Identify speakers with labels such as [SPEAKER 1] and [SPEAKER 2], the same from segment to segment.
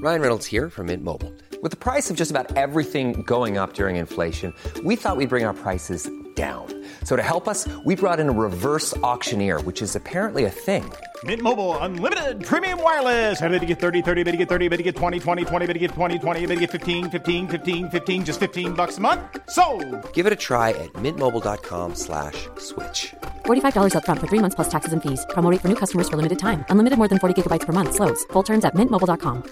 [SPEAKER 1] Ryan Reynolds here from Mint Mobile. With the price of just about everything going up during inflation, we thought we'd bring our prices down. So to help us, we brought in a reverse auctioneer, which is apparently a thing.
[SPEAKER 2] Mint Mobile Unlimited Premium Wireless. How to get 30, 30, bit to get 30, bit to get 20, 20, 20, bit to get 20, 20, bit to get 15, 15, 15, 15, just $15 a month? Sold!
[SPEAKER 1] Give it a try at mintmobile.com/switch.
[SPEAKER 3] $45 up front for 3 months plus taxes and fees. Promo rate for new customers for limited time. Unlimited more than 40 gigabytes per month. Slows full terms at mintmobile.com.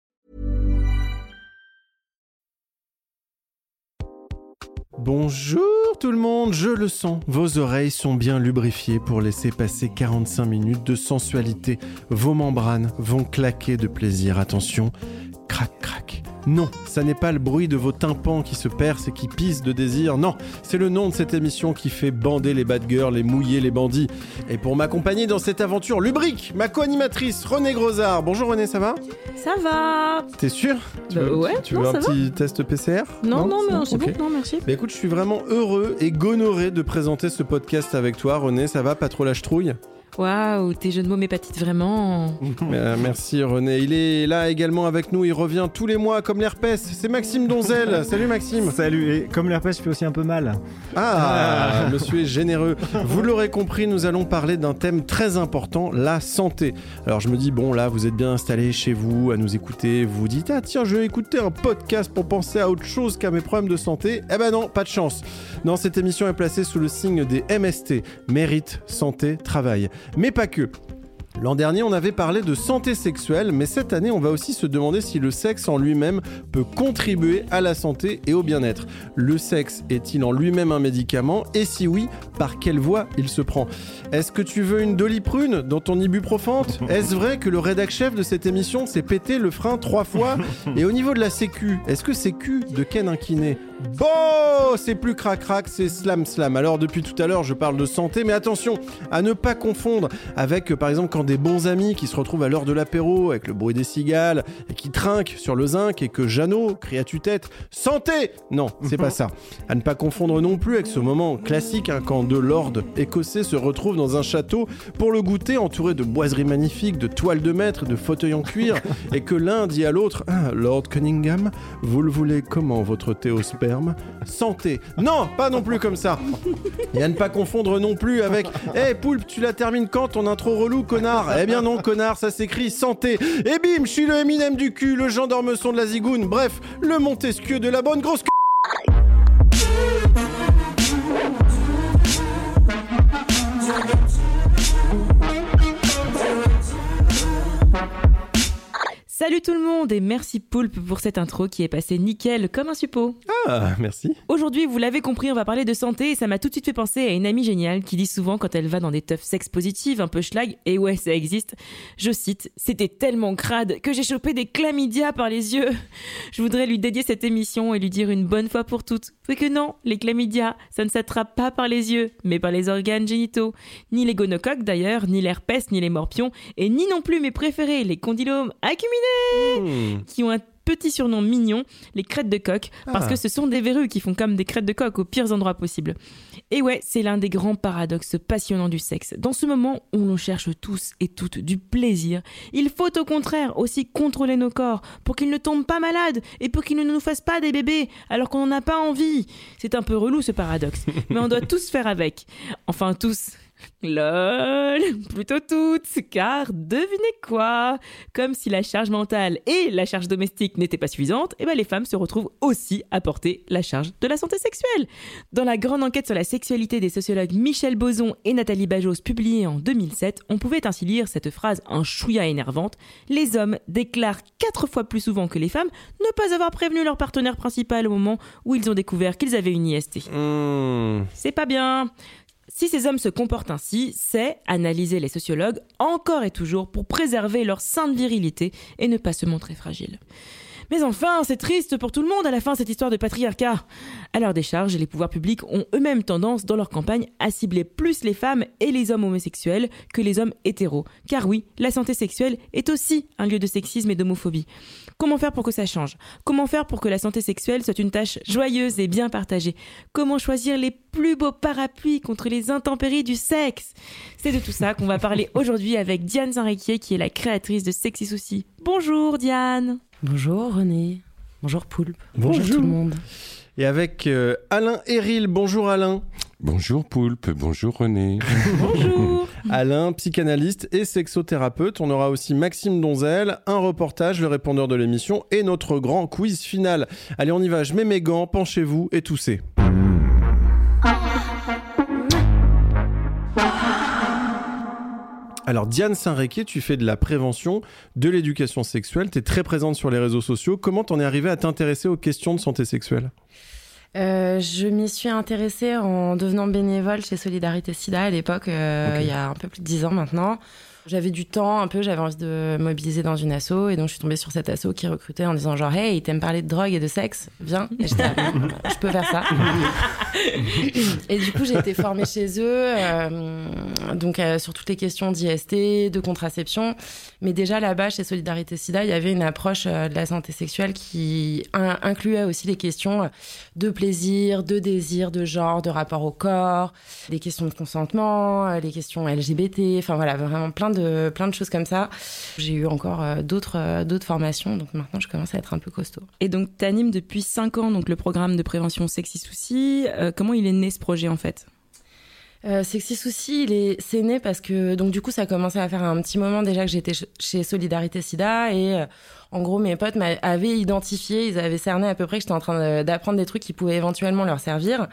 [SPEAKER 4] Bonjour tout le monde, je le sens, vos oreilles sont bien lubrifiées pour laisser passer 45 minutes de sensualité. Vos membranes vont claquer de plaisir. Attention, crac crac. Non, ça n'est pas le bruit de vos tympans qui se percent et qui pissent de désir. Non, c'est le nom de cette émission qui fait bander les bad girls et mouiller les bandits. Et pour m'accompagner dans cette aventure lubrique, ma co-animatrice Renée Grosard. Bonjour Renée, ça va ?
[SPEAKER 5] Ça va.
[SPEAKER 4] T'es sûre ? Tu veux un petit test PCR ?
[SPEAKER 5] Non, mais c'est
[SPEAKER 4] okay.
[SPEAKER 5] bon, non, merci.
[SPEAKER 4] Bah écoute, je suis vraiment heureux et gonorré de présenter ce podcast avec toi. Renée, ça va ? Pas trop la chetrouille ?
[SPEAKER 5] Waouh, tes jeux de mots m'épatent vraiment.
[SPEAKER 4] Merci René. Il est là également avec nous. Il revient tous les mois comme l'herpès. C'est Maxime Donzel. Salut Maxime.
[SPEAKER 6] Salut. Et comme l'herpès, je fais aussi un peu mal.
[SPEAKER 4] Monsieur est généreux. Vous l'aurez compris, nous allons parler d'un thème très important, la santé. Alors je me dis, bon là, vous êtes bien installés chez vous à nous écouter. Vous vous dites, ah tiens, je vais écouter un podcast pour penser à autre chose qu'à mes problèmes de santé. Eh ben non, pas de chance. Non, cette émission est placée sous le signe des MST. Mérite, santé, travail. Mais pas que. L'an dernier, on avait parlé de santé sexuelle, mais cette année, on va aussi se demander si le sexe en lui-même peut contribuer à la santé et au bien-être. Le sexe est-il en lui-même un médicament ? Et si oui, par quelle voie il se prend ? Est-ce que tu veux une doliprane dans ton ibuprofante ? Est-ce vrai que le rédac-chef de cette émission s'est pété le frein 3 fois ? Et au niveau de la sécu, est-ce que c'est cul de Ken Inquiné ? Bon, c'est plus crac-crac, c'est slam-slam. Alors depuis tout à l'heure, je parle de santé, mais attention à ne pas confondre avec, par exemple, quand des bons amis qui se retrouvent à l'heure de l'apéro avec le bruit des cigales et qui trinquent sur le zinc et que Jeannot crie à tue-tête « Santé !» Non, c'est pas ça. À ne pas confondre non plus avec ce moment classique quand deux lords écossais se retrouvent dans un château pour le goûter entouré de boiseries magnifiques, de toiles de maître, de fauteuils en cuir et que l'un dit à l'autre « Ah, Lord Cunningham, vous le voulez comment votre thé au sperme ? Santé !» Non, pas non plus comme ça. Et à ne pas confondre non plus avec « Hey Poulpe, tu la termines quand ton intro relou, connard ?» Eh bien non, connard, ça s'écrit santé. Et bim, je suis le Eminem du cul, le Jean d'Ormesson de la zigoune, bref, le Montesquieu de la bonne grosse
[SPEAKER 5] Salut tout le monde et merci Poulpe pour cette intro qui est passée nickel comme un suppôt.
[SPEAKER 4] Ah, merci.
[SPEAKER 5] Aujourd'hui, vous l'avez compris, on va parler de santé et ça m'a tout de suite fait penser à une amie géniale qui dit souvent quand elle va dans des teufs sex positives, un peu schlag, et ouais, ça existe, je cite, « C'était tellement crade que j'ai chopé des chlamydia par les yeux ». Je voudrais lui dédier cette émission et lui dire une bonne fois pour toutes que non, les chlamydia, ça ne s'attrape pas par les yeux, mais par les organes génitaux. Ni les gonocoques d'ailleurs, ni l'herpès, ni les morpions, et ni non plus mes préférés, les condylomes acuminés, qui ont un petit surnom mignon, les crêtes de coq, parce que ce sont des verrues qui font comme des crêtes de coq aux pires endroits possibles. Et ouais, c'est l'un des grands paradoxes passionnants du sexe. Dans ce moment où l'on cherche tous et toutes du plaisir, il faut au contraire aussi contrôler nos corps pour qu'ils ne tombent pas malades et pour qu'ils ne nous fassent pas des bébés alors qu'on n'en a pas envie. C'est un peu relou ce paradoxe, mais on doit tous faire avec. Enfin tous. Lol, plutôt toutes, car devinez quoi ? Comme si la charge mentale et la charge domestique n'étaient pas suffisantes, et les femmes se retrouvent aussi à porter la charge de la santé sexuelle. Dans la grande enquête sur la sexualité des sociologues Michel Boson et Nathalie Bajos publiée en 2007, on pouvait ainsi lire cette phrase un chouïa énervante : les hommes déclarent 4 fois plus souvent que les femmes ne pas avoir prévenu leur partenaire principal au moment où ils ont découvert qu'ils avaient une IST. C'est pas bien. Si ces hommes se comportent ainsi, c'est, analyser les sociologues, encore et toujours pour préserver leur sainte virilité et ne pas se montrer fragiles. Mais enfin, c'est triste pour tout le monde à la fin cette histoire de patriarcat. À leur décharge, les pouvoirs publics ont eux-mêmes tendance dans leur campagne à cibler plus les femmes et les hommes homosexuels que les hommes hétéros. Car oui, la santé sexuelle est aussi un lieu de sexisme et d'homophobie. Comment faire pour que ça change ? Comment faire pour que la santé sexuelle soit une tâche joyeuse et bien partagée ? Comment choisir les plus beaux parapluies contre les intempéries du sexe ? C'est de tout ça qu'on va parler aujourd'hui avec Diane Saint-Riquier qui est la créatrice de Sexy Souci. Bonjour Diane.
[SPEAKER 7] Bonjour René. Bonjour Poulpe.
[SPEAKER 4] Bonjour
[SPEAKER 7] tout le monde.
[SPEAKER 4] Et avec Alain Héril. Bonjour Alain.
[SPEAKER 8] Bonjour Poulpe, bonjour René.
[SPEAKER 5] Bonjour.
[SPEAKER 4] Alain, psychanalyste et sexothérapeute. On aura aussi Maxime Donzel, un reportage, le répondeur de l'émission et notre grand quiz final. Allez, on y va, je mets mes gants, penchez-vous et toussez. Alors Diane Saint-Réquet, tu fais de la prévention, de l'éducation sexuelle, tu es très présente sur les réseaux sociaux. Comment t'en es arrivée à t'intéresser aux questions de santé sexuelle ?
[SPEAKER 7] Je m'y suis intéressée en devenant bénévole chez Solidarité Sida à l'époque, il y a un peu plus de 10 ans maintenant. J'avais du temps un peu, j'avais envie de mobiliser dans une asso et donc je suis tombée sur cette asso qui recrutait en disant genre « Hey, t'aimes parler de drogue et de sexe ? Viens !» Et j'étais je peux faire ça. Et du coup, j'ai été formée chez eux, donc sur toutes les questions d'IST, de contraception. Mais déjà là-bas, chez Solidarité Sida, il y avait une approche de la santé sexuelle qui incluait aussi les questions de plaisir, de désir, de genre, de rapport au corps, les questions de consentement, les questions LGBT, enfin voilà, vraiment plein de choses comme ça. J'ai eu encore d'autres formations, donc maintenant je commence à être un peu costaud.
[SPEAKER 5] Et donc tu animes depuis 5 ans donc, le programme de prévention Sexy Soucis. Comment il est né ce projet en fait ?
[SPEAKER 7] Sexy Soucis, c'est né parce que donc du coup ça a commencé à faire un petit moment déjà que j'étais chez Solidarité Sida et en gros mes potes m'avaient identifié, ils avaient cerné à peu près que j'étais en train d'apprendre des trucs qui pouvaient éventuellement leur servir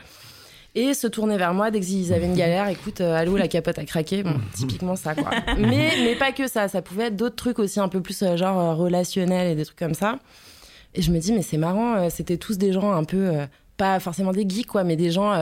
[SPEAKER 7] et se tournaient vers moi dès qu'ils avaient une galère. Écoute, allô, la capote a craqué, bon typiquement ça quoi. Mais pas que ça peut être d'autres trucs aussi un peu plus genre relationnels et des trucs comme ça. Et je me dis mais c'est marrant, c'était tous des gens un peu pas forcément des geeks quoi, mais des gens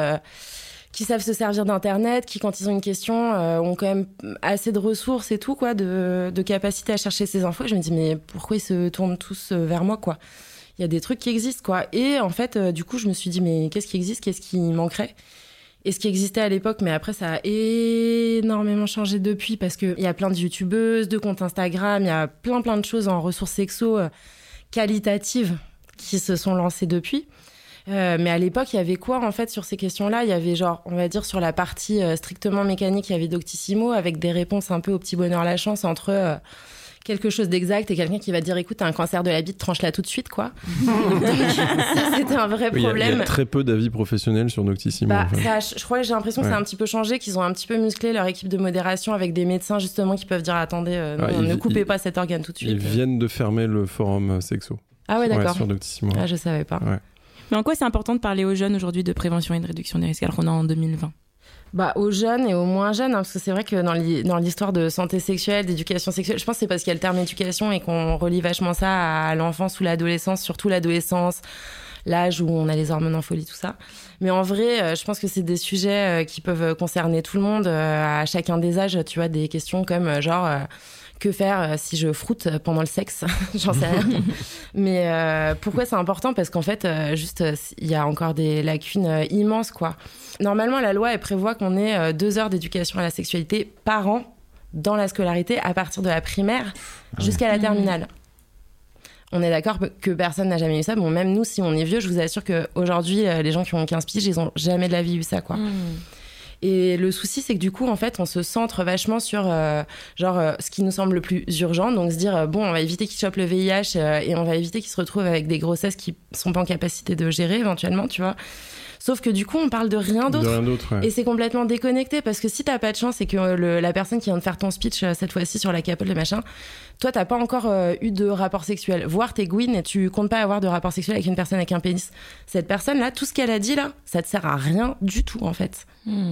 [SPEAKER 7] qui savent se servir d'internet, qui quand ils ont une question ont quand même assez de ressources et tout quoi, de capacité à chercher ces infos. Et je me dis mais pourquoi ils se tournent tous vers moi quoi ? Il y a des trucs qui existent quoi. Et en fait du coup je me suis dit mais qu'est-ce qui existe, qu'est-ce qui manquerait ? Et ce qui existait à l'époque, mais après ça a énormément changé depuis parce que il y a plein de youtubeuses, de comptes Instagram, il y a plein de choses en ressources sexo qualitatives qui se sont lancées depuis. Mais à l'époque, il y avait quoi en fait sur ces questions-là ? Il y avait genre, on va dire sur la partie strictement mécanique, il y avait Doctissimo avec des réponses un peu au petit bonheur la chance entre quelque chose d'exact et quelqu'un qui va dire écoute, t'as un cancer de la bite, tranche-la tout de suite quoi. Donc, ça, c'était un vrai problème.
[SPEAKER 4] Il y a très peu d'avis professionnels sur Doctissimo.
[SPEAKER 7] Bah, ça, je crois que j'ai l'impression que ça a un petit peu changé, qu'ils ont un petit peu musclé leur équipe de modération avec des médecins justement qui peuvent dire attendez, ne coupez pas cet organe tout de suite.
[SPEAKER 4] Ils viennent de fermer le forum sexo.
[SPEAKER 7] Ah ouais, d'accord.
[SPEAKER 4] Sur Doctissimo.
[SPEAKER 7] Ah, je savais pas.
[SPEAKER 4] Ouais.
[SPEAKER 5] Mais en quoi c'est important de parler aux jeunes aujourd'hui de prévention et de réduction des risques alors qu'on est en 2020 ?
[SPEAKER 7] Bah, aux jeunes et aux moins jeunes, hein, parce que c'est vrai que dans l'histoire de santé sexuelle, d'éducation sexuelle, je pense que c'est parce qu'il y a le terme éducation et qu'on relie vachement ça à l'enfance ou l'adolescence, surtout l'adolescence, l'âge où on a les hormones en folie, tout ça. Mais en vrai, je pense que c'est des sujets qui peuvent concerner tout le monde, à chacun des âges, tu vois, des questions comme genre... que faire si je froute pendant le sexe ? J'en sais rien. Mais pourquoi c'est important ? Parce qu'en fait, juste, il y a encore des lacunes immenses, quoi. Normalement, la loi, elle prévoit qu'on ait 2 heures d'éducation à la sexualité par an dans la scolarité à partir de la primaire jusqu'à la terminale. On est d'accord que personne n'a jamais eu ça. Bon, même nous, si on est vieux, je vous assure qu'aujourd'hui, les gens qui ont 15 piges, ils ont jamais de la vie eu ça, quoi. Et le souci, c'est que du coup, en fait, on se centre vachement sur ce qui nous semble le plus urgent. Donc se dire, bon, on va éviter qu'ils chopent le VIH et on va éviter qu'ils se retrouvent avec des grossesses qui sont pas en capacité de gérer éventuellement, tu vois. Sauf que du coup, on parle de rien d'autre.
[SPEAKER 4] Ouais.
[SPEAKER 7] Et c'est complètement déconnecté parce que si t'as pas de chance et que la personne qui vient de faire ton speech cette fois-ci sur la capote, le machin, toi, t'as pas encore eu de rapport sexuel. Voire t'es Gwyn et tu comptes pas avoir de rapport sexuel avec une personne avec un pénis. Cette personne-là, tout ce qu'elle a dit là, ça te sert à rien du tout en fait.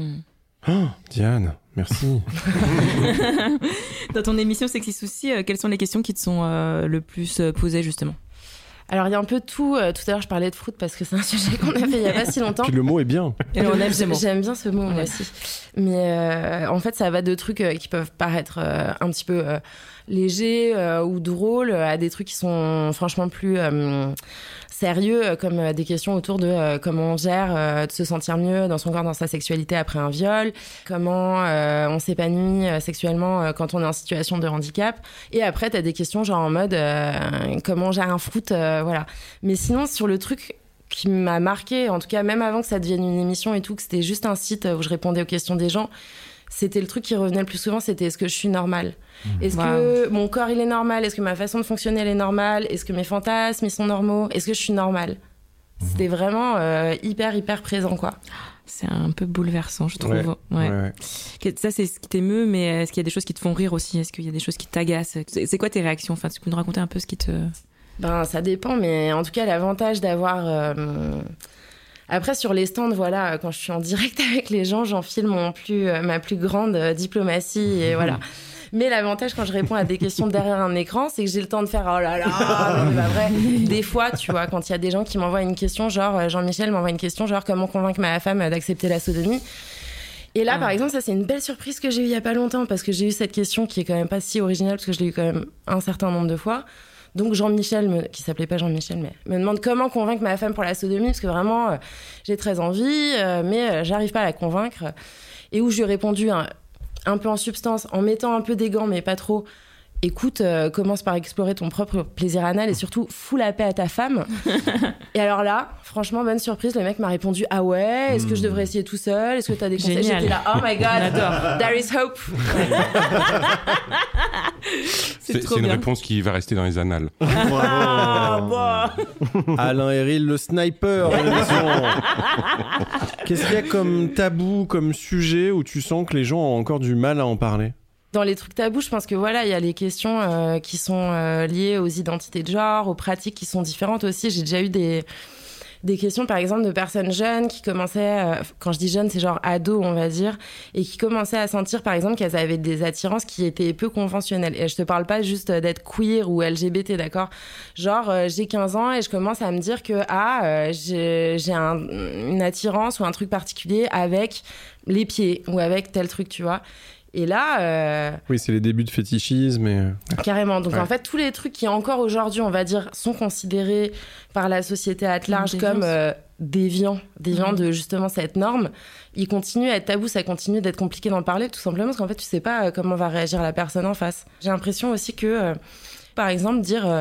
[SPEAKER 4] Oh, Diane, merci.
[SPEAKER 5] Dans ton émission Sexy Soucis, quelles sont les questions qui te sont le plus posées justement ?
[SPEAKER 7] Alors, il y a un peu de tout. Tout à l'heure, je parlais de fruit parce que c'est un sujet qu'on a fait il y a pas si longtemps.
[SPEAKER 4] Puis le mot est bien.
[SPEAKER 7] Et j'aime bien ce mot, moi aussi. Mais en fait, ça va de trucs qui peuvent paraître un petit peu légers ou drôles à des trucs qui sont franchement plus sérieux, comme des questions autour de comment on gère de se sentir mieux dans son corps, dans sa sexualité après un viol, comment on s'épanouit sexuellement quand on est en situation de handicap. Et après, t'as des questions genre en mode comment on gère un fruit, voilà. Mais sinon, sur le truc qui m'a marqué, en tout cas même avant que ça devienne une émission et tout, que c'était juste un site où je répondais aux questions des gens, c'était le truc qui revenait le plus souvent, c'était est-ce que je suis normale ? Est-ce que mon corps il est normal ? Est-ce que ma façon de fonctionner elle est normale ? Est-ce que mes fantasmes ils sont normaux ? Est-ce que je suis normale ? C'était vraiment hyper présent, quoi.
[SPEAKER 5] C'est un peu bouleversant, je trouve. Ouais. Ça, c'est ce qui t'émeut, mais est-ce qu'il y a des choses qui te font rire aussi ? Est-ce qu'il y a des choses qui t'agacent ? C'est quoi tes réactions ? Enfin, tu peux nous raconter un peu ce qui te...
[SPEAKER 7] Ben, ça dépend, mais en tout cas, l'avantage d'avoir... Après, sur les stands, voilà, quand je suis en direct avec les gens, j'enfile ma plus grande diplomatie, et voilà. Mais l'avantage quand je réponds à des questions derrière un écran, c'est que j'ai le temps de faire oh là là, non, mais pas vrai. Des fois, tu vois, quand il y a des gens qui m'envoient une question, genre Jean-Michel m'envoie une question, genre comment convaincre ma femme d'accepter la sodomie. Et là, par exemple, ça c'est une belle surprise que j'ai eue il y a pas longtemps parce que j'ai eu cette question qui est quand même pas si originale parce que je l'ai eu quand même un certain nombre de fois. Donc Jean-Michel, qui s'appelait pas Jean-Michel, mais me demande comment convaincre ma femme pour la sodomie parce que vraiment j'ai très envie, mais j'arrive pas à la convaincre. Et où je lui ai répondu un peu en substance, en mettant un peu des gants, mais pas trop. Écoute, commence par explorer ton propre plaisir anal et surtout fous la paix à ta femme. Et alors là, franchement, bonne surprise, le mec m'a répondu ah ouais, est-ce que je devrais essayer tout seul ? Est-ce que t'as des conseils ? J'étais là, oh my god, there is hope.
[SPEAKER 8] C'est une réponse qui va rester dans les annales.
[SPEAKER 4] Alain Héril, le sniper de l'émission. Qu'est-ce qu'il y a comme tabou, comme sujet où tu sens que les gens ont encore du mal à en parler ?
[SPEAKER 7] Dans les trucs tabous, je pense que voilà, il y a les questions qui sont liées aux identités de genre, aux pratiques qui sont différentes aussi. J'ai déjà eu des questions, par exemple, de personnes jeunes qui commençaient, quand je dis jeunes, c'est genre ados, on va dire, et qui commençaient à sentir, par exemple, qu'elles avaient des attirances qui étaient peu conventionnelles. Et je te parle pas juste d'être queer ou LGBT, d'accord ? Genre, j'ai 15 ans et je commence à me dire que j'ai une attirance ou un truc particulier avec les pieds ou avec tel truc, tu vois ? Et là...
[SPEAKER 4] Oui, c'est les débuts de fétichisme.
[SPEAKER 7] Carrément. Donc, en fait, tous les trucs qui, encore aujourd'hui, on va dire, sont considérés par la société à large comme déviants de, justement, cette norme, ils continuent à être tabous, ça continue d'être compliqué d'en parler, tout simplement, parce qu'en fait, tu sais pas comment va réagir la personne en face. J'ai l'impression aussi que... par exemple, dire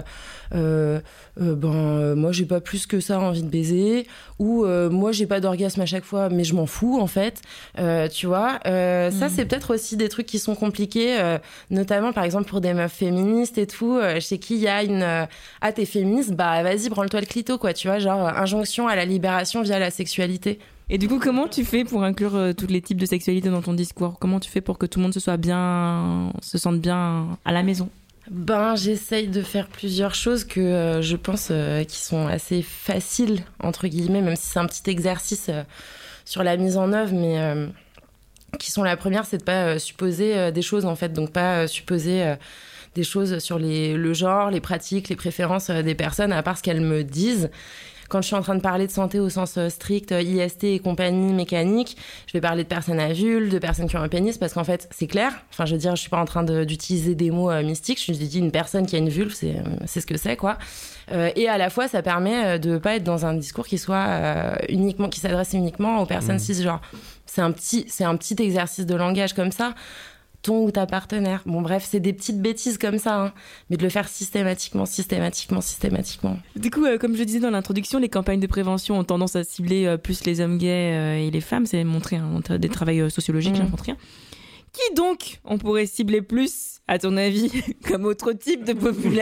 [SPEAKER 7] moi j'ai pas plus que ça envie de baiser, ou moi j'ai pas d'orgasme à chaque fois mais je m'en fous en fait, tu vois, ça c'est peut-être aussi des trucs qui sont compliqués, notamment par exemple pour des meufs féministes et tout, chez qui il y a une t'es féministe, bah vas-y branle-toi le clito quoi, tu vois, genre injonction à la libération via la sexualité.
[SPEAKER 5] Et du coup, comment tu fais pour inclure tous les types de sexualité dans ton discours ? Comment tu fais pour que tout le monde se sente bien à la maison ?
[SPEAKER 7] J'essaye de faire plusieurs choses que je pense qui sont assez faciles, entre guillemets, même si c'est un petit exercice sur la mise en œuvre, mais qui sont la première, c'est de pas supposer des choses, en fait. Donc, pas supposer des choses sur le genre, les pratiques, les préférences des personnes, à part ce qu'elles me disent. Quand je suis en train de parler de santé au sens strict, IST et compagnie mécanique, je vais parler de personnes à vulve, de personnes qui ont un pénis, parce qu'en fait, c'est clair. Enfin, je veux dire, je suis pas en train d'utiliser des mots mystiques. Je dis une personne qui a une vulve, c'est ce que c'est, quoi. Et à la fois, ça permet de pas être dans un discours qui soit qui s'adresse uniquement aux personnes cisgenres. C'est un petit exercice de langage comme ça. Ton ou ta partenaire. Bon, bref, c'est des petites bêtises comme ça, hein, mais de le faire systématiquement.
[SPEAKER 5] Du coup, comme je le disais dans l'introduction, les campagnes de prévention ont tendance à cibler plus les hommes gays et les femmes. C'est montré des travaux sociologiques, j'ai montré. Qui donc on pourrait cibler plus, à ton avis, comme autre type de population ?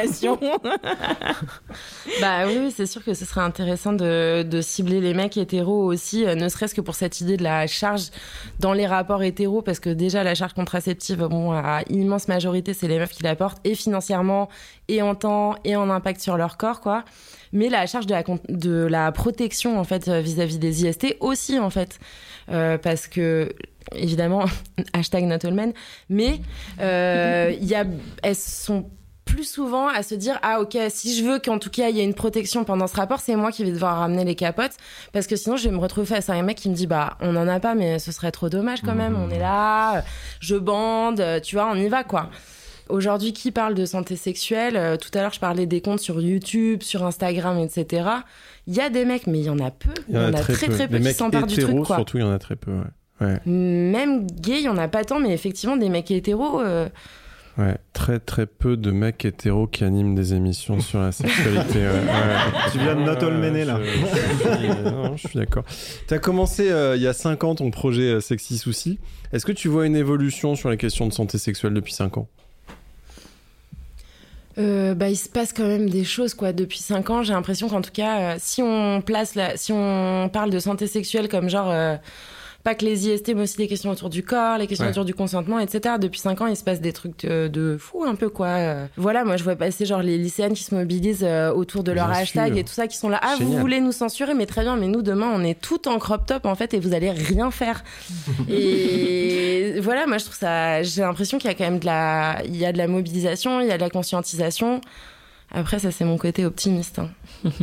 [SPEAKER 7] Oui, c'est sûr que ce serait intéressant de cibler les mecs hétéros aussi, ne serait-ce que pour cette idée de la charge dans les rapports hétéros, parce que déjà la charge contraceptive, à immense majorité, c'est les meufs qui la portent, et financièrement, et en temps, et en impact sur leur corps, quoi. Mais la charge de la protection, en fait, vis-à-vis des IST aussi, en fait. Parce que, évidemment, #NotAllMen, mais elles sont plus souvent à se dire ok, si je veux qu'en tout cas il y ait une protection pendant ce rapport, c'est moi qui vais devoir ramener les capotes, parce que sinon je vais me retrouver face à un mec qui me dit on en a pas, mais ce serait trop dommage quand même, on est là, je bande, tu vois, on y va quoi. Aujourd'hui, qui parle de santé sexuelle ? Tout à l'heure, je parlais des comptes sur YouTube, sur Instagram, etc. Il y a des mecs, mais il y en a peu. Il y en a très peu qui s'emparent du truc, quoi.
[SPEAKER 4] Surtout, il y en a très peu, ouais.
[SPEAKER 7] Même gays, il y en a pas tant, mais effectivement, des mecs hétéros,
[SPEAKER 4] Ouais, très très peu de mecs hétéros qui animent des émissions sur la sexualité.
[SPEAKER 6] Tu viens de notre Olmené là.
[SPEAKER 4] Je suis d'accord. Tu as commencé il y a 5 ans ton projet Sexy Souci. Est-ce que tu vois une évolution sur les questions de santé sexuelle depuis 5 ans ?
[SPEAKER 7] Il se passe quand même des choses quoi. Depuis 5 ans, j'ai l'impression qu'en tout cas, si on parle de santé sexuelle comme genre pas que les IST, mais aussi des questions autour du corps, les questions autour du consentement, etc. Depuis 5 ans, il se passe des trucs de fou un peu quoi. Voilà, moi je vois passer genre les lycéennes qui se mobilisent autour de leur hashtag et tout ça, qui sont là. Ah, génial. Vous voulez nous censurer, mais très bien, mais nous demain on est tout en crop top en fait et vous allez rien faire. Et voilà, moi je trouve ça, j'ai l'impression qu'il y a quand même il y a de la mobilisation, il y a de la conscientisation. Après ça c'est mon côté optimiste. Hein.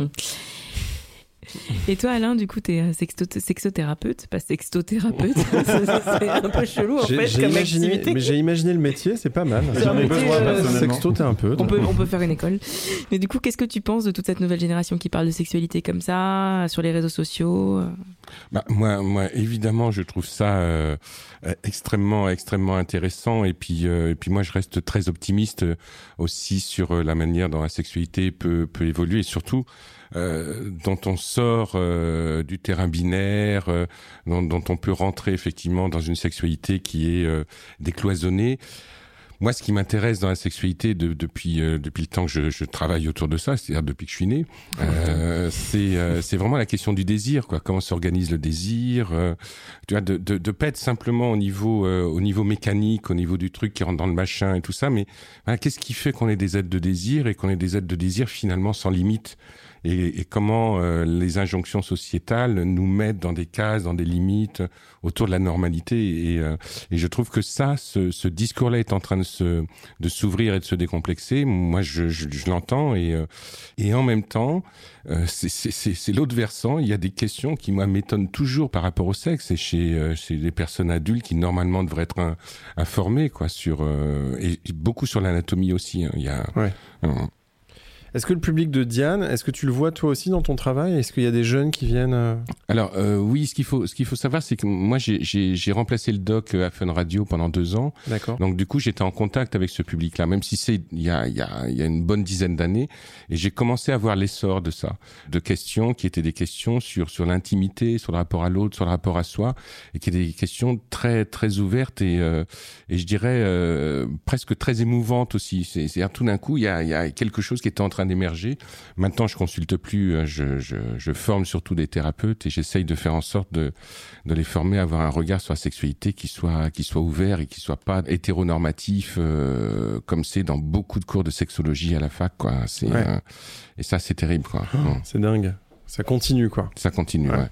[SPEAKER 5] Et toi, Alain, du coup, t'es sexothérapeute, pas sextothérapeute. C'est un peu chelou, en fait, comme activité.
[SPEAKER 4] Mais j'ai imaginé le métier, c'est pas mal.
[SPEAKER 6] J'en ai besoin, personnellement.
[SPEAKER 4] Sexothérapeute.
[SPEAKER 5] On peut faire une école. Mais du coup, qu'est-ce que tu penses de toute cette nouvelle génération qui parle de sexualité comme ça, sur les réseaux sociaux ?
[SPEAKER 8] Moi, évidemment, je trouve ça extrêmement intéressant. Et puis moi, je reste très optimiste aussi sur la manière dont la sexualité peut évoluer, et surtout dont on sort du terrain binaire, dont on peut rentrer effectivement dans une sexualité qui est décloisonnée. Moi, ce qui m'intéresse dans la sexualité depuis le temps que je travaille autour de ça, c'est-à-dire depuis que je suis né, c'est vraiment la question du désir, quoi. Comment s'organise le désir, tu vois, de pas être simplement au niveau mécanique, au niveau du truc qui rentre dans le machin et tout ça, mais voilà, qu'est-ce qui fait qu'on est des êtres de désir et qu'on est des êtres de désir finalement sans limite. Et comment les injonctions sociétales nous mettent dans des cases, dans des limites autour de la normalité. Et je trouve que ce discours-là est en train de s'ouvrir et de se décomplexer. Moi, je l'entends et en même temps, c'est l'autre versant. Il y a des questions qui moi m'étonnent toujours par rapport au sexe et chez les personnes adultes qui normalement devraient être informées quoi sur et beaucoup sur l'anatomie aussi. Hein. Il y a
[SPEAKER 4] Est-ce que le public de Diane, est-ce que tu le vois toi aussi dans ton travail ? Est-ce qu'il y a des jeunes qui viennent
[SPEAKER 8] Alors oui, ce qu'il faut savoir, c'est que moi j'ai remplacé le doc à Fun Radio pendant 2 ans.
[SPEAKER 4] D'accord.
[SPEAKER 8] Donc du coup, j'étais en contact avec ce public-là, même si c'est il y a une bonne dizaine d'années, et j'ai commencé à voir l'essor de ça, de questions qui étaient des questions sur l'intimité, sur le rapport à l'autre, sur le rapport à soi, et qui étaient des questions très très ouvertes et je dirais presque très émouvantes aussi. C'est-à-dire tout d'un coup, il y a quelque chose qui était en train d'émerger. Maintenant, je consulte plus, je forme surtout des thérapeutes et j'essaye de faire en sorte de les former à avoir un regard sur la sexualité qui soit ouvert et qui soit pas hétéronormatif comme c'est dans beaucoup de cours de sexologie à la fac, quoi. Et ça, c'est terrible, quoi.
[SPEAKER 4] C'est dingue. Ça continue, quoi.
[SPEAKER 8] Ça continue, ouais.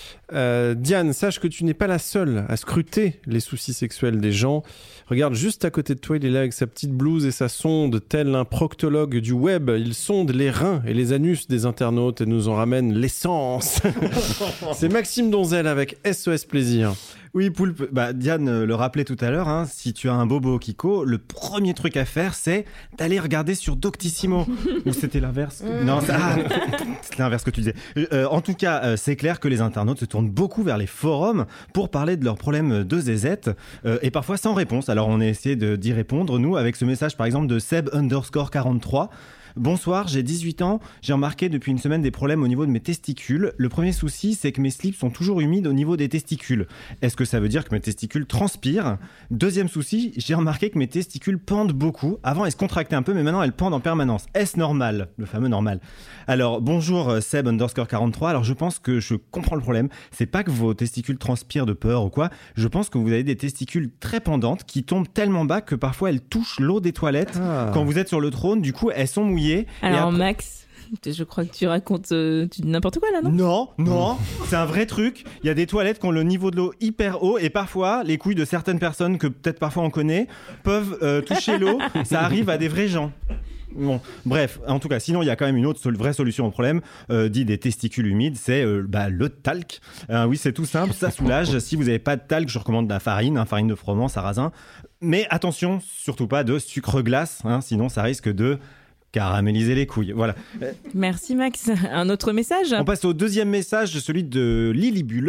[SPEAKER 4] Diane, sache que tu n'es pas la seule à scruter les soucis sexuels des gens. Regarde, juste à côté de toi, il est là avec sa petite blouse et sa sonde, tel un proctologue du web. Il sonde les reins et les anus des internautes et nous en ramène l'essence. C'est Maxime Donzel avec SOS Plaisir.
[SPEAKER 6] Oui, Poulpe, Diane le rappelait tout à l'heure, hein, si tu as un bobo Kiko, le premier truc à faire, c'est d'aller regarder sur Doctissimo. Ou c'était l'inverse Non, c'est l'inverse que tu disais. En tout cas, c'est clair que les internautes se tournent beaucoup vers les forums pour parler de leurs problèmes de zézette, et parfois sans réponse. Alors on a essayé d'y répondre, nous, avec ce message par exemple de Seb_43. Bonsoir, j'ai 18 ans, j'ai remarqué depuis une semaine des problèmes au niveau de mes testicules. Le premier souci, c'est que mes slips sont toujours humides au niveau des testicules. Est-ce que ça veut dire que mes testicules transpirent ? Deuxième souci, j'ai remarqué que mes testicules pendent beaucoup. Avant, elles se contractaient un peu, mais maintenant, elles pendent en permanence. Est-ce normal ? Le fameux normal. Alors, bonjour Seb_43. Alors, je pense que je comprends le problème. C'est pas que vos testicules transpirent de peur ou quoi. Je pense que vous avez des testicules très pendantes qui tombent tellement bas que parfois elles touchent l'eau des toilettes. Quand vous êtes sur le trône, du coup, elles sont mouillées.
[SPEAKER 5] Alors après... Max, je crois que tu racontes tu dis n'importe quoi là, non ?
[SPEAKER 6] Non, c'est un vrai truc. Il y a des toilettes qui ont le niveau de l'eau hyper haut et parfois les couilles de certaines personnes que peut-être parfois on connaît peuvent toucher l'eau. Ça arrive à des vrais gens. Bon, bref, en tout cas, sinon il y a quand même une autre vraie solution au problème, dit des testicules humides, c'est le talc. Oui, c'est tout simple, ça soulage. Si vous n'avez pas de talc, je recommande de la farine, farine de froment, sarrasin. Mais attention, surtout pas de sucre glace, sinon ça risque de caraméliser les couilles, voilà.
[SPEAKER 5] Merci Max. Un autre message ?
[SPEAKER 6] On passe au deuxième message, celui de Lilibule.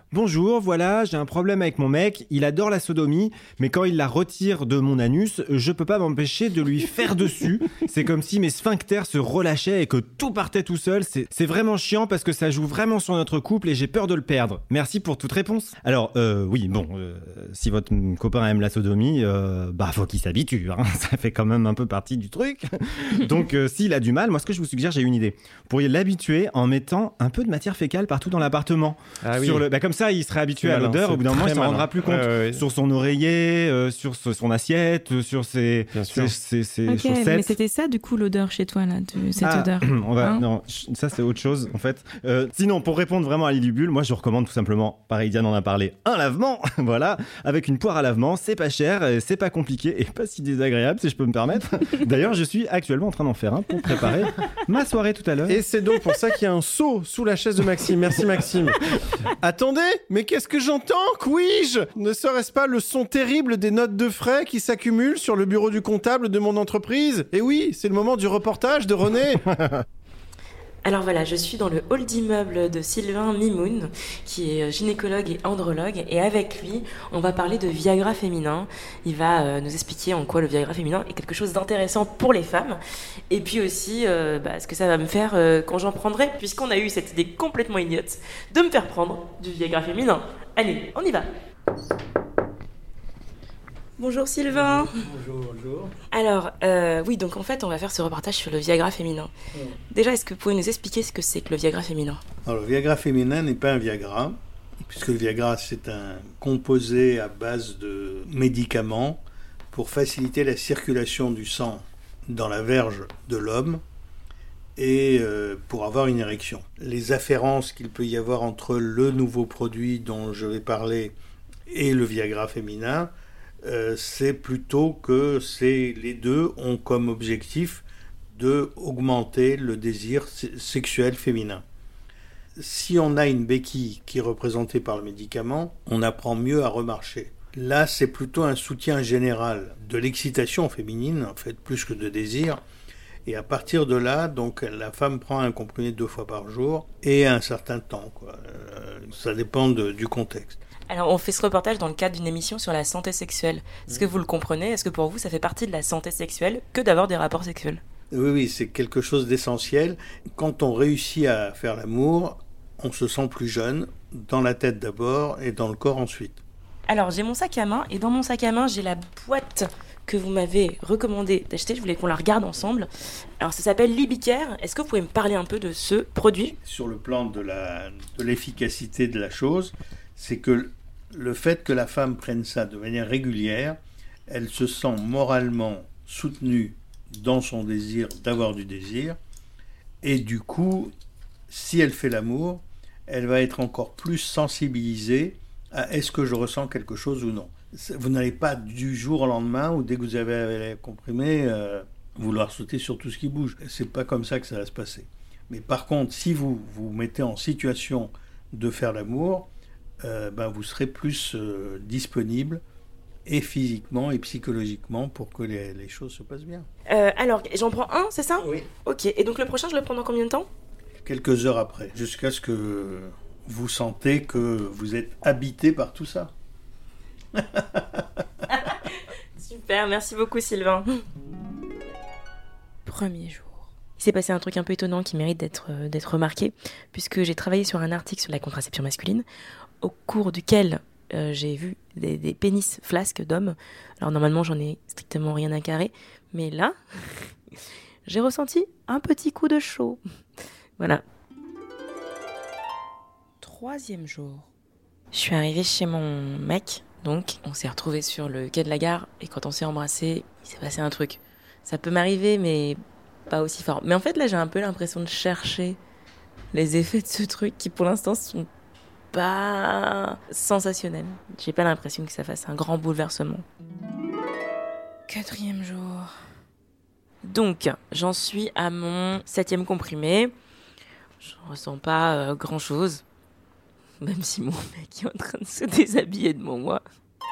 [SPEAKER 6] Bonjour, voilà, j'ai un problème avec mon mec, il adore la sodomie, mais quand il la retire de mon anus, je peux pas m'empêcher de lui faire dessus. C'est comme si mes sphincters se relâchaient et que tout partait tout seul. C'est vraiment chiant parce que ça joue vraiment sur notre couple et j'ai peur de le perdre. Merci pour toute réponse. Alors, si votre copain aime la sodomie, faut qu'il s'habitue, hein. Ça fait quand même un peu partie du truc. Donc, s'il a du mal, moi, ce que je vous suggère, j'ai une idée. Vous pourriez l'habituer en mettant un peu de matière fécale partout dans l'appartement.
[SPEAKER 4] Ah oui.
[SPEAKER 6] Comme ça, il serait habitué à l'odeur. Au bout d'un moment, il s'en rendra plus compte. Sur son oreiller, sur son assiette, sur ses chaussettes.
[SPEAKER 5] Mais c'était ça, du coup, l'odeur chez toi, là, cette odeur.
[SPEAKER 6] Non, ça, c'est autre chose, en fait. Sinon, pour répondre vraiment à Lilibule, moi, je recommande tout simplement, pareil, Diane en a parlé, un lavement. Voilà, avec une poire à lavement. C'est pas cher, c'est pas compliqué et pas si désagréable, si je peux me permettre. D'ailleurs, je suis actuellement en train d'en faire un pour préparer ma soirée tout à l'heure.
[SPEAKER 4] Et c'est donc pour ça qu'il y a un seau sous la chaise de Maxime. Merci, Maxime. Attendez, mais qu'est-ce que j'entends, couis-je ? Ne serait-ce pas le son terrible des notes de frais qui s'accumulent sur le bureau du comptable de mon entreprise ? Et oui, c'est le moment du reportage de René.
[SPEAKER 5] Alors voilà, je suis dans le hall d'immeuble de Sylvain Mimoun, qui est gynécologue et andrologue, et avec lui, on va parler de Viagra féminin. Il va nous expliquer en quoi le Viagra féminin est quelque chose d'intéressant pour les femmes, et puis aussi ce que ça va me faire quand j'en prendrai, puisqu'on a eu cette idée complètement idiote de me faire prendre du Viagra féminin. Allez, on y va. Bonjour Sylvain.
[SPEAKER 9] Bonjour.
[SPEAKER 5] Alors, oui, donc en fait, on va faire ce reportage sur le Viagra féminin. Déjà, est-ce que vous pouvez nous expliquer ce que c'est que le Viagra féminin ?
[SPEAKER 9] Alors, le Viagra féminin n'est pas un Viagra, puisque le Viagra, c'est un composé à base de médicaments pour faciliter la circulation du sang dans la verge de l'homme et pour avoir une érection. Les afférences qu'il peut y avoir entre le nouveau produit dont je vais parler et le Viagra féminin, c'est plutôt que les deux ont comme objectif de augmenter le désir sexuel féminin. Si on a une béquille qui est représentée par le médicament, on apprend mieux à remarcher. Là, c'est plutôt un soutien général de l'excitation féminine, en fait, plus que de désir. Et à partir de là, donc, la femme prend un comprimé 2 fois par jour et un certain temps, quoi. Ça dépend du contexte.
[SPEAKER 5] Alors, on fait ce reportage dans le cadre d'une émission sur la santé sexuelle. Est-ce que vous le comprenez ? Est-ce que pour vous, ça fait partie de la santé sexuelle que d'avoir des rapports sexuels ?
[SPEAKER 9] Oui, c'est quelque chose d'essentiel. Quand on réussit à faire l'amour, on se sent plus jeune, dans la tête d'abord et dans le corps ensuite.
[SPEAKER 5] Alors, j'ai mon sac à main, et dans mon sac à main, j'ai la boîte que vous m'avez recommandé d'acheter. Je voulais qu'on la regarde ensemble. Alors, ça s'appelle Libicare. Est-ce que vous pouvez me parler un peu de ce produit ?
[SPEAKER 9] Sur le plan de l'efficacité de la chose, c'est que le fait que la femme prenne ça de manière régulière, elle se sent moralement soutenue dans son désir d'avoir du désir, et du coup, si elle fait l'amour, elle va être encore plus sensibilisée à est-ce que je ressens quelque chose ou non. Vous n'allez pas du jour au lendemain, ou dès que vous avez comprimé, vouloir sauter sur tout ce qui bouge. C'est pas comme ça que ça va se passer. Mais par contre, si vous vous mettez en situation de faire l'amour, vous serez plus disponible et physiquement et psychologiquement pour que les choses se passent bien.
[SPEAKER 5] Alors, j'en prends un, c'est ça ?
[SPEAKER 9] Oui.
[SPEAKER 5] Ok, et donc le prochain, je le prends dans combien de temps ?
[SPEAKER 9] Quelques heures après, jusqu'à ce que vous sentez que vous êtes habité par tout ça.
[SPEAKER 5] Super, merci beaucoup Sylvain. Premier jour. Il s'est passé un truc un peu étonnant qui mérite d'être remarqué, puisque j'ai travaillé sur un article sur la contraception masculine, au cours duquel j'ai vu des pénis flasques d'hommes. Alors normalement, j'en ai strictement rien à carrer, mais là, j'ai ressenti un petit coup de chaud. Voilà. 3e jour. Je suis arrivée chez mon mec, donc on s'est retrouvés sur le quai de la gare, et quand on s'est embrassés, il s'est passé un truc. Ça peut m'arriver, mais pas aussi fort. Mais en fait, là, j'ai un peu l'impression de chercher les effets de ce truc qui, pour l'instant, sont pas sensationnels. J'ai pas l'impression que ça fasse un grand bouleversement. 4e jour. Donc, j'en suis à mon 7e comprimé. Je ressens pas grand-chose. Même si mon mec est en train de se déshabiller devant moi.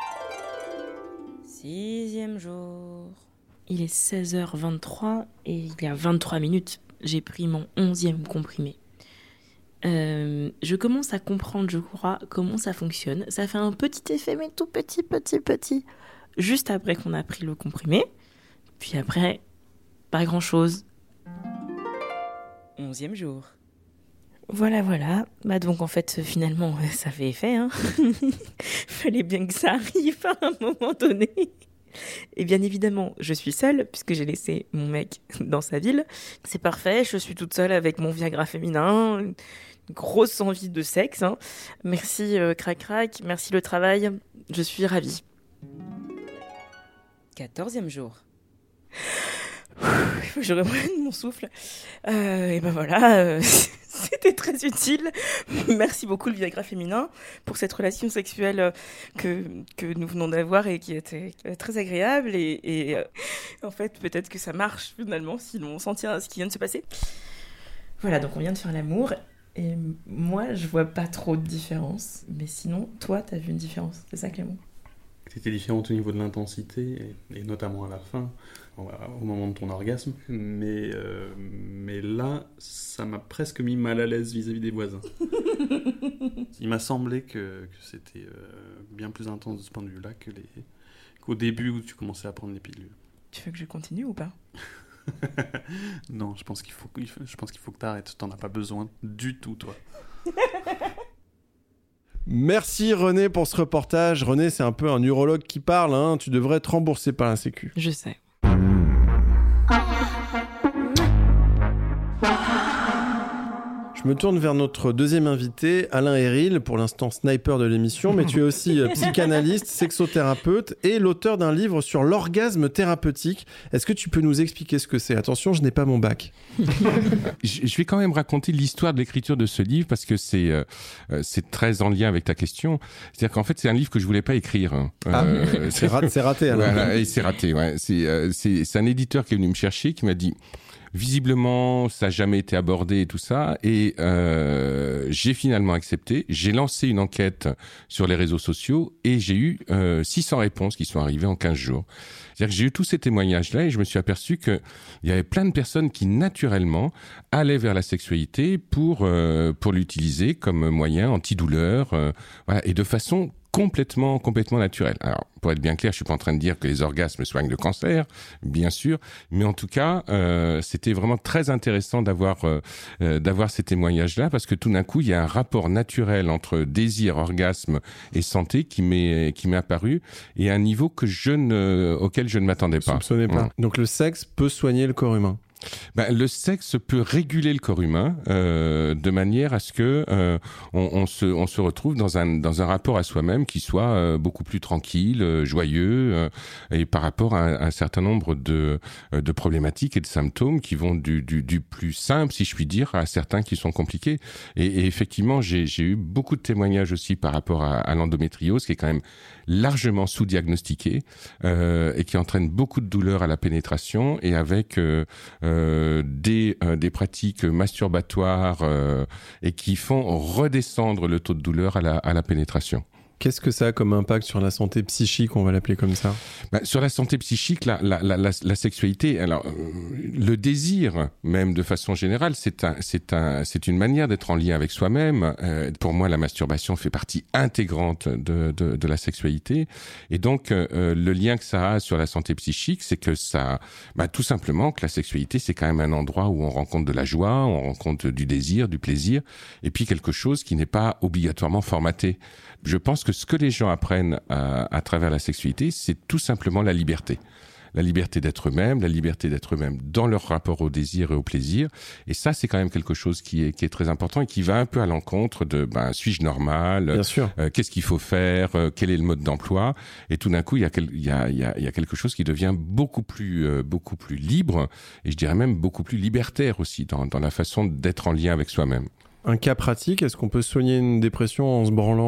[SPEAKER 5] 6e jour. Il est 16h23 et il y a 23 minutes, j'ai pris mon 11e comprimé. Je commence à comprendre, je crois, comment ça fonctionne. Ça fait un petit effet, mais tout petit, juste après qu'on a pris le comprimé. Puis après, pas grand-chose. 11e jour. Voilà. Bah donc en fait, finalement, ça fait effet, hein. Fallait bien que ça arrive à un moment donné. Et bien évidemment, je suis seule, puisque j'ai laissé mon mec dans sa ville. C'est parfait, je suis toute seule avec mon Viagra féminin, une grosse envie de sexe, hein. Merci crac, merci le travail, je suis ravie. 14e jour. Il faut que je reprenne mon souffle. Et ben voilà, c'était très utile. Merci beaucoup le Viagra féminin pour cette relation sexuelle que nous venons d'avoir et qui était très agréable. Et en fait, peut-être que ça marche finalement si l'on s'en tient à ce qui vient de se passer. Voilà, donc on vient de faire l'amour. Et moi, je vois pas trop de différence. Mais sinon, toi, t'as vu une différence. C'est ça, Clément ?
[SPEAKER 10] C'était différente au niveau de l'intensité, et notamment à la fin, au moment de ton orgasme. Mais là, ça m'a presque mis mal à l'aise vis-à-vis des voisins. Il m'a semblé que c'était bien plus intense de ce point de vue-là qu'au début où tu commençais à prendre les pilules.
[SPEAKER 5] Tu veux que je continue ou pas ?
[SPEAKER 10] Non, je pense qu'il faut que t'arrêtes. T'en as pas besoin du tout, toi.
[SPEAKER 4] Merci René pour ce reportage. René, c'est un peu un urologue qui parle, hein. Tu devrais être remboursé par la Sécu.
[SPEAKER 5] Je sais.
[SPEAKER 4] Je me tourne vers notre deuxième invité, Alain Héril, pour l'instant sniper de l'émission, mais tu es aussi psychanalyste, sexothérapeute et l'auteur d'un livre sur l'orgasme thérapeutique. Est-ce que tu peux nous expliquer ce que c'est ? Attention, je n'ai pas mon bac.
[SPEAKER 8] Je vais quand même raconter l'histoire de l'écriture de ce livre parce que c'est très en lien avec ta question. C'est-à-dire qu'en fait, c'est un livre que je voulais pas écrire.
[SPEAKER 4] C'est raté alors.
[SPEAKER 8] Voilà, et c'est raté, ouais. C'est un éditeur qui est venu me chercher, qui m'a dit... Visiblement, ça n'a jamais été abordé et tout ça. Et j'ai finalement accepté. J'ai lancé une enquête sur les réseaux sociaux et j'ai eu 600 réponses qui sont arrivées en 15 jours. C'est-à-dire que j'ai eu tous ces témoignages-là et je me suis aperçu qu'il y avait plein de personnes qui, naturellement, allaient vers la sexualité pour l'utiliser comme moyen antidouleur, voilà, et de façon complètement naturelle. Alors, pour être bien clair, je suis pas en train de dire que les orgasmes soignent le cancer, bien sûr, mais en tout cas, c'était vraiment très intéressant d'avoir ces témoignages-là, parce que tout d'un coup, il y a un rapport naturel entre désir, orgasme et santé qui m'est apparu, et à un niveau auquel je ne m'attendais pas.
[SPEAKER 4] Soupçonnais pas. Ouais. Donc le sexe peut soigner le corps humain.
[SPEAKER 8] Le sexe peut réguler le corps humain de manière à ce que on se retrouve dans un rapport à soi-même qui soit beaucoup plus tranquille, joyeux, et par rapport à un certain nombre de problématiques et de symptômes qui vont du plus simple, si je puis dire, à certains qui sont compliqués. Et effectivement, j'ai eu beaucoup de témoignages aussi par rapport à l'endométriose, qui est quand même largement sous-diagnostiqué et qui entraîne beaucoup de douleur à la pénétration, et avec des pratiques masturbatoires et qui font redescendre le taux de douleur à la pénétration.
[SPEAKER 4] Qu'est-ce que ça a comme impact sur la santé psychique, on va l'appeler comme ça ?
[SPEAKER 8] Sur la santé psychique, la sexualité, alors le désir, même de façon générale, c'est une manière d'être en lien avec soi-même. Pour moi, la masturbation fait partie intégrante de la sexualité, et donc le lien que ça a sur la santé psychique, c'est que ça, tout simplement, que la sexualité, c'est quand même un endroit où on rencontre de la joie, on rencontre du désir, du plaisir, et puis quelque chose qui n'est pas obligatoirement formaté. Je pense que ce que les gens apprennent à travers la sexualité, c'est tout simplement la liberté. La liberté d'être eux-mêmes, la liberté d'être eux-mêmes dans leur rapport au désir et au plaisir. Et ça, c'est quand même quelque chose qui est très important et qui va un peu à l'encontre de suis-je normal ?
[SPEAKER 4] Bien sûr.
[SPEAKER 8] Qu'est-ce qu'il faut faire ? Quel est le mode d'emploi ? Et tout d'un coup, il y a quelque chose qui devient beaucoup plus libre, et je dirais même beaucoup plus libertaire aussi dans la façon d'être en lien avec soi-même.
[SPEAKER 4] Un cas pratique, est-ce qu'on peut soigner une dépression en se branlant à donf ?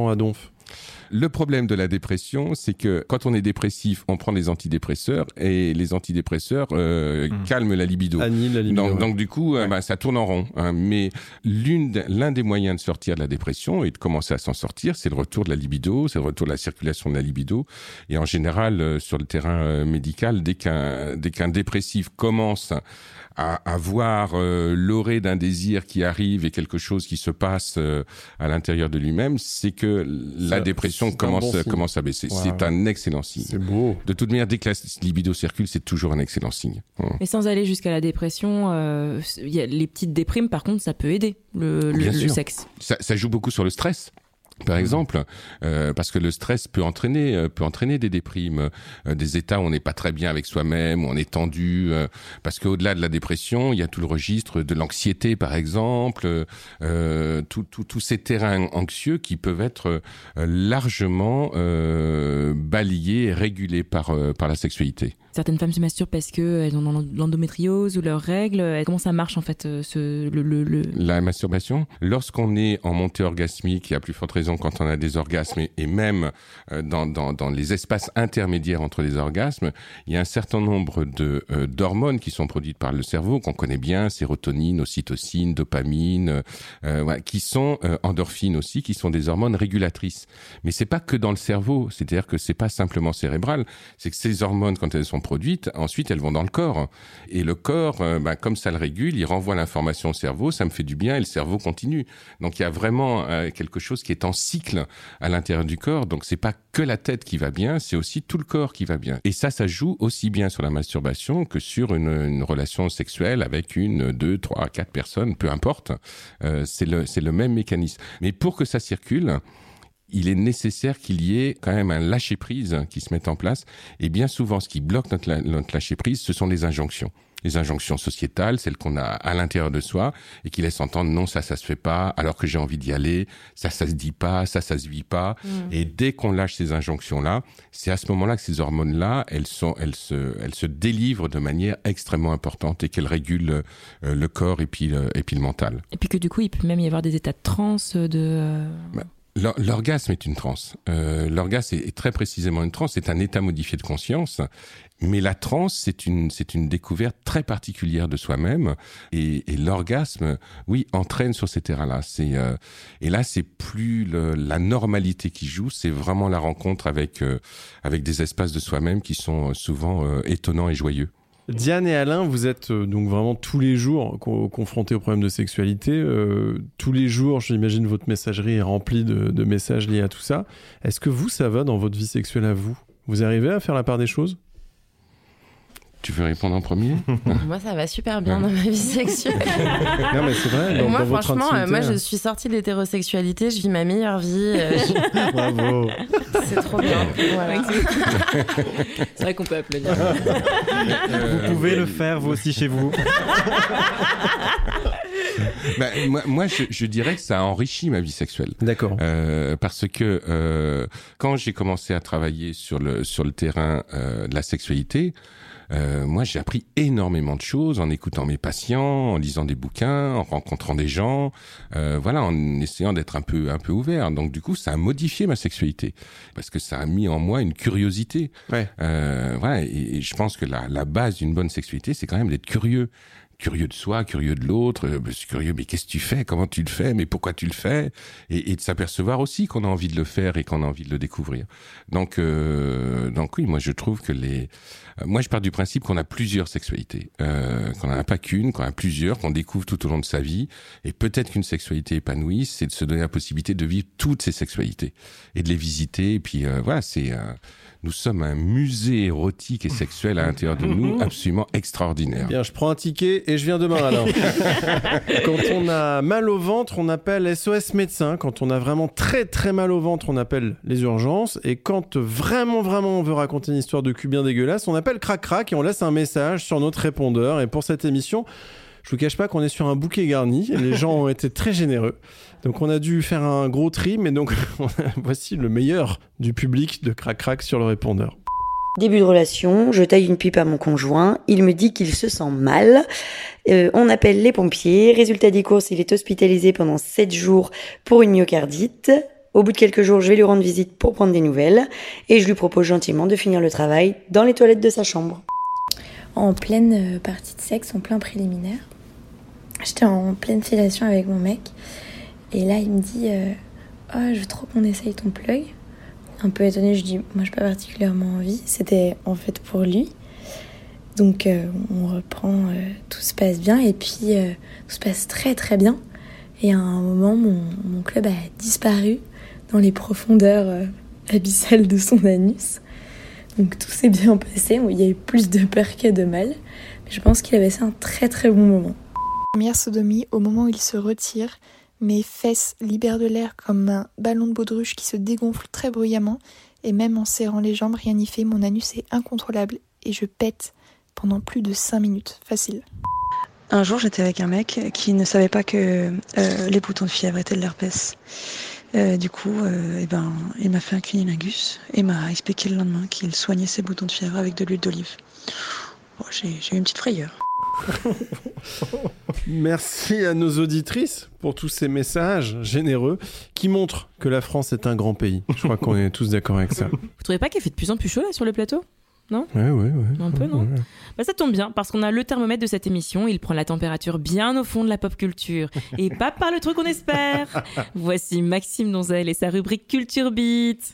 [SPEAKER 8] Le problème de la dépression, c'est que quand on est dépressif, on prend des antidépresseurs et les antidépresseurs calment la libido.
[SPEAKER 4] Annihilent la libido.
[SPEAKER 8] Donc du coup, ça tourne en rond. Hein. Mais l'un des moyens de sortir de la dépression et de commencer à s'en sortir, c'est le retour de la libido, c'est le retour de la circulation de la libido. Et en général, sur le terrain médical, dès qu'un dépressif commence à voir l'orée d'un désir qui arrive et quelque chose qui se passe à l'intérieur de lui-même, c'est que la dépression commence à baisser. C'est un excellent signe.
[SPEAKER 4] C'est beau.
[SPEAKER 8] De toute manière, dès que la libido circule, c'est toujours un excellent signe.
[SPEAKER 5] Mais sans aller jusqu'à la dépression, y a les petites déprimes, par contre, ça peut aider le sexe.
[SPEAKER 8] Ça joue beaucoup sur le stress. Par exemple, parce que le stress peut entraîner des déprimes, des états où on n'est pas très bien avec soi-même, où on est tendu, parce qu'au-delà de la dépression, il y a tout le registre de l'anxiété, par exemple, tous ces terrains anxieux qui peuvent être largement balayés et régulés par la sexualité.
[SPEAKER 5] Certaines femmes se masturbent parce qu'elles ont l'endométriose ou leurs règles. Comment ça marche en fait
[SPEAKER 8] La masturbation, lorsqu'on est en montée orgasmique, il y a plus forte raison quand on a des orgasmes et même dans les espaces intermédiaires entre les orgasmes, il y a un certain nombre d'hormones qui sont produites par le cerveau qu'on connaît bien, sérotonine, ocytocine, dopamine, qui sont endorphines aussi, qui sont des hormones régulatrices. Mais c'est pas que dans le cerveau, c'est-à-dire que c'est pas simplement cérébral, c'est que ces hormones quand elles sont produites, ensuite elles vont dans le corps. Et le corps, comme ça le régule, il renvoie l'information au cerveau, ça me fait du bien et le cerveau continue. Donc il y a vraiment quelque chose qui est en cycle à l'intérieur du corps. Donc c'est pas que la tête qui va bien, c'est aussi tout le corps qui va bien. Et ça joue aussi bien sur la masturbation que sur une relation sexuelle avec 1, 2, 3, 4 personnes, peu importe. C'est le même mécanisme. Mais pour que ça circule, il est nécessaire qu'il y ait quand même un lâcher-prise qui se mette en place. Et bien souvent, ce qui bloque notre lâcher-prise, ce sont les injonctions. Les injonctions sociétales, celles qu'on a à l'intérieur de soi et qui laissent entendre non, ça se fait pas, alors que j'ai envie d'y aller, ça se dit pas, ça se vit pas. Et dès qu'on lâche ces injonctions-là, c'est à ce moment-là que ces hormones-là, elles se délivrent de manière extrêmement importante et qu'elles régulent le corps et puis le mental.
[SPEAKER 5] Et puis que du coup, il peut même y avoir des états de transe,
[SPEAKER 8] L'orgasme est une transe. L'orgasme est très précisément une transe. C'est un état modifié de conscience. Mais la transe, c'est une découverte très particulière de soi-même. Et l'orgasme, oui, entraîne sur ces terrains-là. Et là, c'est plus la normalité qui joue. C'est vraiment la rencontre avec des espaces de soi-même qui sont souvent étonnants et joyeux.
[SPEAKER 4] Diane et Alain, vous êtes donc vraiment tous les jours confrontés aux problèmes de sexualité. Tous les jours, j'imagine, votre messagerie est remplie de messages liés à tout ça. Est-ce que ça va dans votre vie sexuelle à vous ? Vous arrivez à faire la part des choses ?
[SPEAKER 8] Tu veux répondre en premier ?
[SPEAKER 7] Moi, ça va super bien dans ma vie sexuelle.
[SPEAKER 4] Non, mais c'est vrai.
[SPEAKER 7] Moi, franchement, je suis sortie de l'hétérosexualité, je vis ma meilleure vie.
[SPEAKER 4] Bravo.
[SPEAKER 7] C'est trop bien. Voilà.
[SPEAKER 5] C'est vrai qu'on peut applaudir.
[SPEAKER 6] Vous pouvez le faire, vous aussi, chez vous.
[SPEAKER 8] Moi, je dirais que ça a enrichi ma vie sexuelle.
[SPEAKER 4] D'accord.
[SPEAKER 8] Parce que quand j'ai commencé à travailler sur le terrain de la sexualité, moi, j'ai appris énormément de choses en écoutant mes patients, en lisant des bouquins, en rencontrant des gens, en essayant d'être un peu ouvert. Donc, du coup, ça a modifié ma sexualité parce que ça a mis en moi une curiosité.
[SPEAKER 4] Ouais.
[SPEAKER 8] Et je pense que la base d'une bonne sexualité, c'est quand même d'être curieux. Curieux de soi, curieux de l'autre, curieux, mais qu'est-ce que tu fais, comment tu le fais, mais pourquoi tu le fais, et de s'apercevoir aussi qu'on a envie de le faire et qu'on a envie de le découvrir. Donc oui, moi je trouve que moi je pars du principe qu'on a plusieurs sexualités, qu'on n'en a pas qu'une, qu'on a plusieurs, qu'on découvre tout au long de sa vie, et peut-être qu'une sexualité épanouie, c'est de se donner la possibilité de vivre toutes ces sexualités et de les visiter, et puis nous sommes un musée érotique et sexuel à l'intérieur de nous, absolument extraordinaire.
[SPEAKER 4] Bien, je prends un ticket et je viens demain, Alain. Quand on a mal au ventre, on appelle SOS médecin. Quand on a vraiment très très mal au ventre, on appelle les urgences. Et quand vraiment on veut raconter une histoire de cul bien dégueulasse, on appelle Crac Crac et on laisse un message sur notre répondeur. Et pour cette émission, je vous cache pas qu'on est sur un bouquet garni. Les gens ont été très généreux. Donc on a dû faire un gros tri, mais donc voici le meilleur du public de Crac Crac sur le répondeur.
[SPEAKER 11] Début de relation, je taille une pipe à mon conjoint, il me dit qu'il se sent mal, on appelle les pompiers, résultat des courses, il est hospitalisé pendant 7 jours pour une myocardite. Au bout de quelques jours, je vais lui rendre visite pour prendre des nouvelles et je lui propose gentiment de finir le travail dans les toilettes de sa chambre.
[SPEAKER 12] En pleine partie de sexe, en plein préliminaire, j'étais en pleine fellation avec mon mec et là il me dit « Oh, je veux trop qu'on essaye ton plug ». Un peu étonnée, je dis « Moi, j'ai pas particulièrement envie ». C'était en fait pour lui. Donc on reprend, tout se passe bien et puis tout se passe très très bien. Et à un moment, mon club a disparu dans les profondeurs abyssales de son anus. Donc tout s'est bien passé. Il y a eu plus de peur que de mal. Mais je pense qu'il a passé un très très bon moment.
[SPEAKER 13] Première sodomie, au moment où il se retire, mes fesses libèrent de l'air comme un ballon de baudruche qui se dégonfle très bruyamment. Et même en serrant les jambes, rien n'y fait. Mon anus est incontrôlable et je pète pendant plus de 5 minutes. Facile.
[SPEAKER 14] Un jour, j'étais avec un mec qui ne savait pas que les boutons de fièvre étaient de l'herpès. Du coup, il m'a fait un cunnilingus et m'a expliqué le lendemain qu'il soignait ses boutons de fièvre avec de l'huile d'olive. Bon, j'ai eu une petite frayeur.
[SPEAKER 4] Merci à nos auditrices pour tous ces messages généreux qui montrent que la France est un grand pays. Je crois qu'on est tous d'accord avec ça.
[SPEAKER 5] Vous trouvez pas qu'il fait de plus en plus chaud là sur le plateau ? Non ?
[SPEAKER 4] Ouais.
[SPEAKER 5] Un peu, non ? Bah, ça tombe bien, parce qu'on a le thermomètre de cette émission, il prend la température bien au fond de la pop culture. Et pas par le truc qu'on espère. Voici Maxime Donzel et sa rubrique Culture Beat.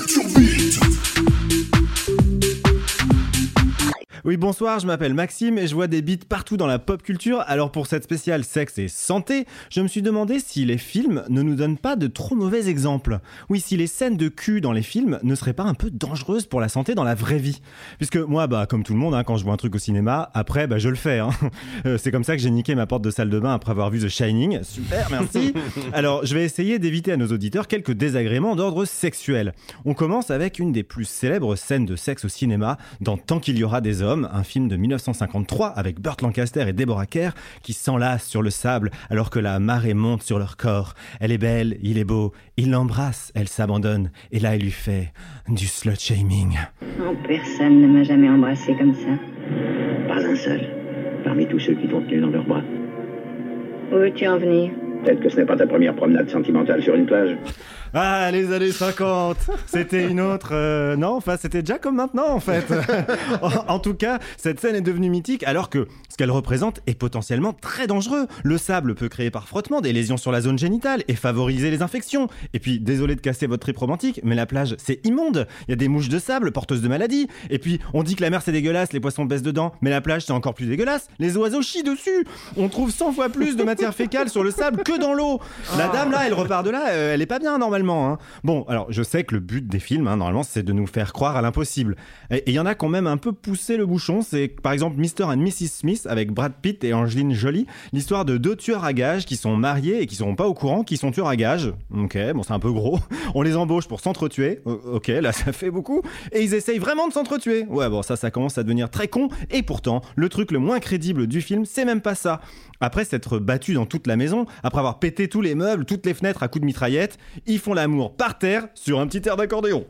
[SPEAKER 6] Oui, bonsoir, je m'appelle Maxime et je vois des beats partout dans la pop culture. Alors pour cette spéciale sexe et santé, je me suis demandé si les films ne nous donnent pas de trop mauvais exemples. Oui, si les scènes de cul dans les films ne seraient pas un peu dangereuses pour la santé dans la vraie vie. Puisque moi, comme tout le monde, quand je vois un truc au cinéma, après, je le fais. C'est comme ça que j'ai niqué ma porte de salle de bain après avoir vu The Shining. Super, merci. Alors, je vais essayer d'éviter à nos auditeurs quelques désagréments d'ordre sexuel. On commence avec une des plus célèbres scènes de sexe au cinéma dans Tant qu'il y aura des hommes, un film de 1953 avec Burt Lancaster et Deborah Kerr qui s'enlacent sur le sable alors que la marée monte sur leur corps. Elle est belle, il est beau, il l'embrasse, elle s'abandonne et là il lui fait du slut-shaming.
[SPEAKER 15] Oh, personne ne m'a jamais embrassé comme ça. Pas un seul, parmi tous ceux qui t'ont tenu dans leurs bras. Où veux-tu en venir ? Peut-être que ce n'est pas ta première promenade sentimentale sur une plage.
[SPEAKER 6] Ah, les années 50, c'était une autre... c'était déjà comme maintenant, en fait. En tout cas, cette scène est devenue mythique alors que ce qu'elle représente est potentiellement très dangereux. Le sable peut créer par frottement des lésions sur la zone génitale et favoriser les infections. Et puis, désolé de casser votre trip romantique, mais la plage, c'est immonde. Il y a des mouches de sable porteuses de maladies. Et puis, on dit que la mer, c'est dégueulasse, les poissons baissent dedans. Mais la plage, c'est encore plus dégueulasse. Les oiseaux chient dessus. On trouve 100 fois plus de matière fécale sur le sable que dans l'eau. La dame, là, elle repart de là, elle est pas bien, normalement. Bon, alors je sais que le but des films, normalement, c'est de nous faire croire à l'impossible. Et il y en a quand même un peu poussé le bouchon. C'est par exemple Mr. and Mrs. Smith avec Brad Pitt et Angelina Jolie. L'histoire de 2 tueurs à gages qui sont mariés et qui sont pas au courant qu'ils sont tueurs à gages. Ok, bon, c'est un peu gros. On les embauche pour s'entretuer. Ok, là, ça fait beaucoup. Et ils essayent vraiment de s'entretuer. Ouais, bon, ça commence à devenir très con. Et pourtant, le truc le moins crédible du film, c'est même pas ça. Après s'être battus dans toute la maison, après avoir pété tous les meubles, toutes les fenêtres à coups de mitraillette, ils font l'amour par terre sur un petit air d'accordéon.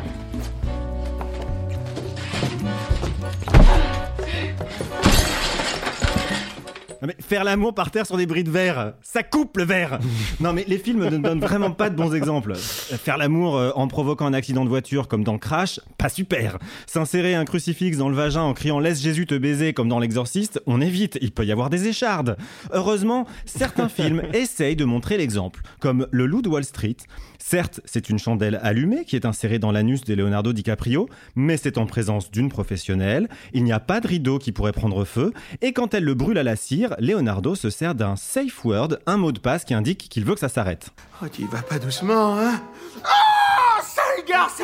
[SPEAKER 6] Mais faire l'amour par terre sur des bris de verre, ça coupe le verre. Non mais les films ne donnent vraiment pas de bons exemples. Faire l'amour en provoquant un accident de voiture comme dans Crash, pas super. S'insérer un crucifix dans le vagin en criant « Laisse Jésus te baiser » comme dans L'Exorciste, on évite, il peut y avoir des échardes. Heureusement, certains films essayent de montrer l'exemple, comme Le Loup de Wall Street. Certes, c'est une chandelle allumée qui est insérée dans l'anus de Leonardo DiCaprio, mais c'est en présence d'une professionnelle, il n'y a pas de rideau qui pourrait prendre feu, et quand elle le brûle à la cire, Leonardo se sert d'un safe word, un mot de passe qui indique qu'il veut que ça s'arrête.
[SPEAKER 16] Oh, tu y vas pas doucement, hein? Ah, sale garçon!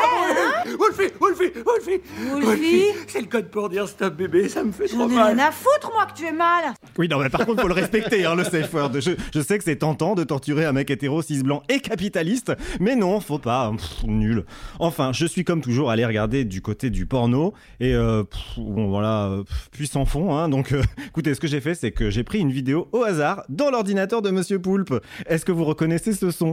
[SPEAKER 16] Wolfie, c'est le code pour dire stop bébé, ça me fait trop mal.
[SPEAKER 17] J'en ai rien à foutre, moi, que tu es mal.
[SPEAKER 6] Oui, non, mais par contre, faut le respecter, le safe word. Je sais que c'est tentant de torturer un mec hétéro, cis blanc et capitaliste, mais non, faut pas. Nul. Enfin, je suis comme toujours allé regarder du côté du porno, et puissant fond, donc écoutez, ce que j'ai fait, c'est que j'ai pris une vidéo au hasard dans l'ordinateur de Monsieur Poulpe. Est-ce que vous reconnaissez ce son ?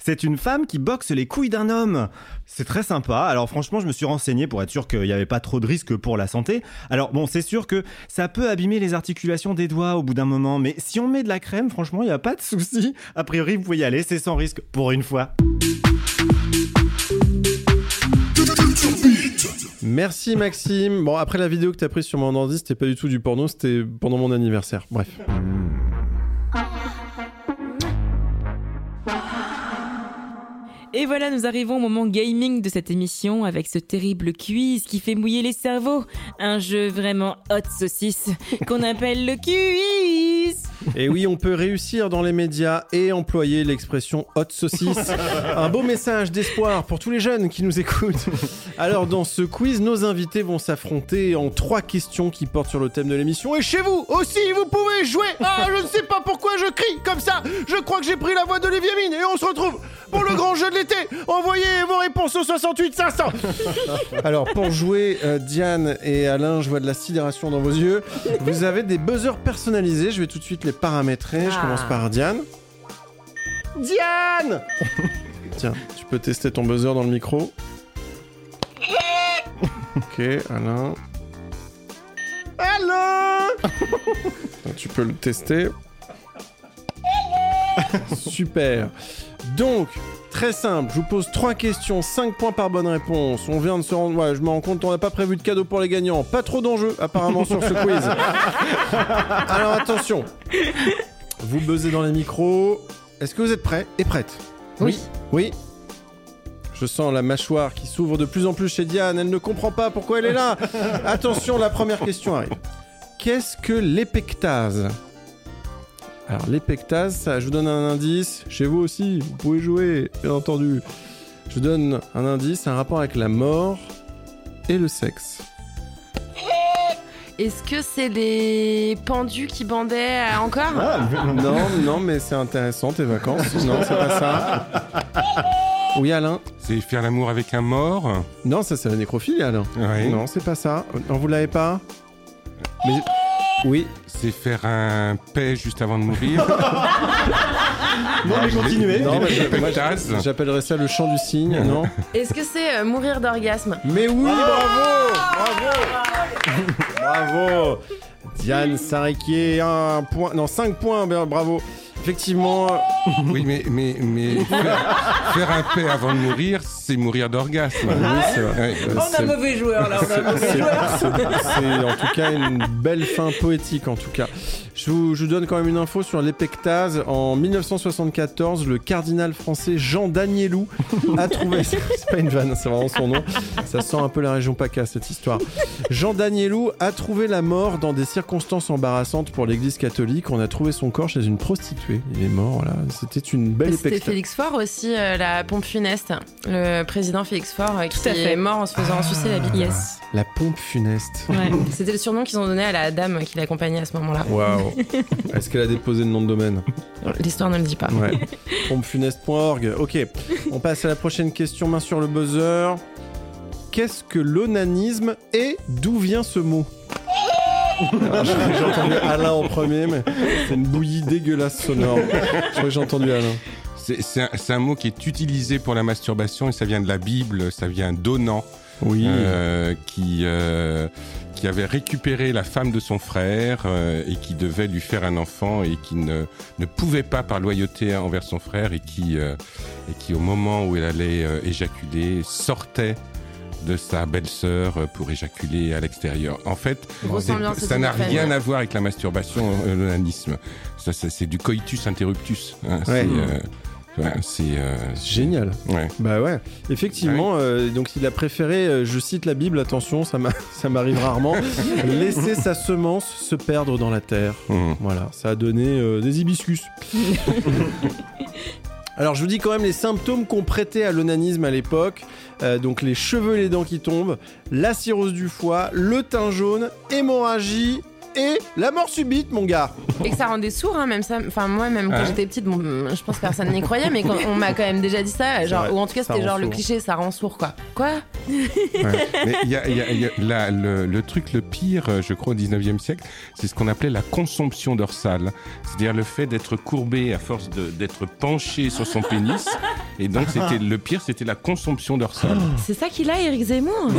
[SPEAKER 6] C'est une femme qui boxe les couilles d'un homme. C'est très sympa. Alors franchement, je me suis renseigné pour être sûr qu'il n'y avait pas trop de risques pour la santé. Alors bon, c'est sûr que ça peut abîmer les articulations des doigts au bout d'un moment, mais si on met de la crème, franchement, il n'y a pas de souci. A priori, vous pouvez y aller, c'est sans risque pour une fois.
[SPEAKER 4] Merci Maxime. Bon, après la vidéo que t'as prise sur mon ordi, c'était pas du tout du porno, c'était pendant mon anniversaire. Bref.
[SPEAKER 5] Et voilà, nous arrivons au moment gaming de cette émission avec ce terrible quiz qui fait mouiller les cerveaux. Un jeu vraiment hot saucisse qu'on appelle le quiz.
[SPEAKER 4] Et oui, on peut réussir dans les médias et employer l'expression hot saucisse. Un beau message d'espoir pour tous les jeunes qui nous écoutent. Alors dans ce quiz, nos invités vont s'affronter en 3 questions qui portent sur le thème de l'émission. Et chez vous aussi, vous pouvez jouer. Ah, je ne sais pas pourquoi je crie comme ça. Je crois que j'ai pris la voix d'Olivier Mine et on se retrouve pour le grand jeu de l'été. Envoyez vos réponses au 68 500. Alors pour jouer, Diane et Alain, je vois de la sidération dans vos yeux. Vous avez des buzzers personnalisés. Je vais tout de suite les paramétrer. Je commence par Diane. Diane. Tiens, tu peux tester ton buzzer dans le micro. Ok, Alain. Alain. Tu peux le tester. Super. Donc, très simple, je vous pose 3 questions, 5 points par bonne réponse. On vient de se rendre... Ouais, je me rends compte, on n'a pas prévu de cadeau pour les gagnants. Pas trop d'enjeux, apparemment, sur ce quiz. Alors, attention. Vous buzzez dans les micros. Est-ce que vous êtes prêts et prêtes ?
[SPEAKER 7] Oui.
[SPEAKER 4] Oui. Je sens la mâchoire qui s'ouvre de plus en plus chez Diane. Elle ne comprend pas pourquoi elle est là. Attention, la première question arrive. Qu'est-ce que l'épectase ? Alors, l'épectase, ça, je vous donne un indice. Chez vous aussi, vous pouvez jouer, bien entendu. Je vous donne un indice, un rapport avec la mort et le sexe.
[SPEAKER 7] Est-ce que c'est les pendus qui bandaient encore ?
[SPEAKER 4] Non, mais c'est intéressant, tes vacances. Non, c'est pas ça. Oui, Alain ?
[SPEAKER 8] C'est faire l'amour avec un mort ?
[SPEAKER 4] Non, ça, c'est la nécrophilie, Alain.
[SPEAKER 8] Oui.
[SPEAKER 4] Non, c'est pas ça. Non, vous l'avez pas ? Mais... Oui.
[SPEAKER 8] C'est faire un paix juste avant de mourir.
[SPEAKER 6] Non, mais continuez.
[SPEAKER 4] Non, j'appellerais ça le chant du cygne, non ?
[SPEAKER 7] Est-ce que c'est mourir d'orgasme ?
[SPEAKER 4] Mais oui, bravo. Diane Sarriquier, 1 point, non 5 points, bravo. Effectivement.
[SPEAKER 8] Oui, mais faire un paix avant de mourir, c'est mourir d'orgasme.
[SPEAKER 4] Oui, c'est vrai.
[SPEAKER 5] On a mauvais joueur là,
[SPEAKER 4] C'est en tout cas une belle fin poétique en tout cas. Je vous donne quand même une info sur l'épectase. En 1974, le cardinal français Jean Danielou a trouvé... C'est pas une vanne, c'est vraiment son nom. Ça sent un peu la région PACA cette histoire. Jean Danielou a trouvé la mort dans des circonstances embarrassantes pour l'église catholique. On a trouvé son corps chez une prostituée. Il est mort, voilà. C'était une belle épectase.
[SPEAKER 7] C'était Félix Faure aussi, la pompe funeste. Le président Félix Faure qui est mort en se faisant sucer la bite.
[SPEAKER 5] Yes.
[SPEAKER 4] La pompe funeste.
[SPEAKER 7] Ouais. C'était le surnom qu'ils ont donné à la dame qui l'accompagnait à ce moment-là.
[SPEAKER 4] Waouh. Est-ce qu'elle a déposé le nom de domaine ?
[SPEAKER 7] L'histoire ne le dit pas.
[SPEAKER 4] Ouais. Pompefuneste.org. Ok, on passe à la prochaine question. Main sur le buzzer. Qu'est-ce que l'onanisme et d'où vient ce mot ? Alors, j'ai entendu Alain en premier, mais c'est une bouillie dégueulasse sonore. Je crois que j'ai entendu Alain.
[SPEAKER 8] C'est un mot qui est utilisé pour la masturbation et ça vient de la Bible, ça vient d'Onan.
[SPEAKER 4] Oui.
[SPEAKER 8] Qui avait récupéré la femme de son frère et qui devait lui faire un enfant et qui ne pouvait pas par loyauté envers son frère et qui au moment où elle allait éjaculer sortait de sa belle-sœur pour éjaculer à l'extérieur. En fait, ça n'a rien à voir avec la masturbation, l'onanisme. Ça, c'est du coitus interruptus. Hein,
[SPEAKER 4] ouais.
[SPEAKER 8] C'est
[SPEAKER 4] génial.
[SPEAKER 8] Ouais.
[SPEAKER 4] Bah ouais. Effectivement, donc il a préféré, je cite la Bible, attention, ça m'arrive rarement, laisser sa semence se perdre dans la terre. Voilà, ça a donné des hibiscus. Alors je vous dis quand même les symptômes qu'on prêtait à l'onanisme à l'époque. Donc les cheveux et les dents qui tombent, la cirrhose du foie, le teint jaune, hémorragie et la mort subite, mon gars.
[SPEAKER 7] Et que ça rendait sourd, hein, même ça. Enfin, moi, même quand j'étais petite, bon, je pense que personne n'y croyait, mais on m'a quand même déjà dit ça. Genre, ou en tout cas, c'était genre le cliché, ça rend sourd, quoi. Quoi ?
[SPEAKER 8] Mais il y a le truc le pire, je crois, au 19e siècle, c'est ce qu'on appelait la consomption dorsale. C'est-à-dire le fait d'être courbé à force d'être penché sur son pénis Et donc, le pire, c'était la consomption d'heures sol.
[SPEAKER 7] C'est ça qu'il a, Éric Zemmour.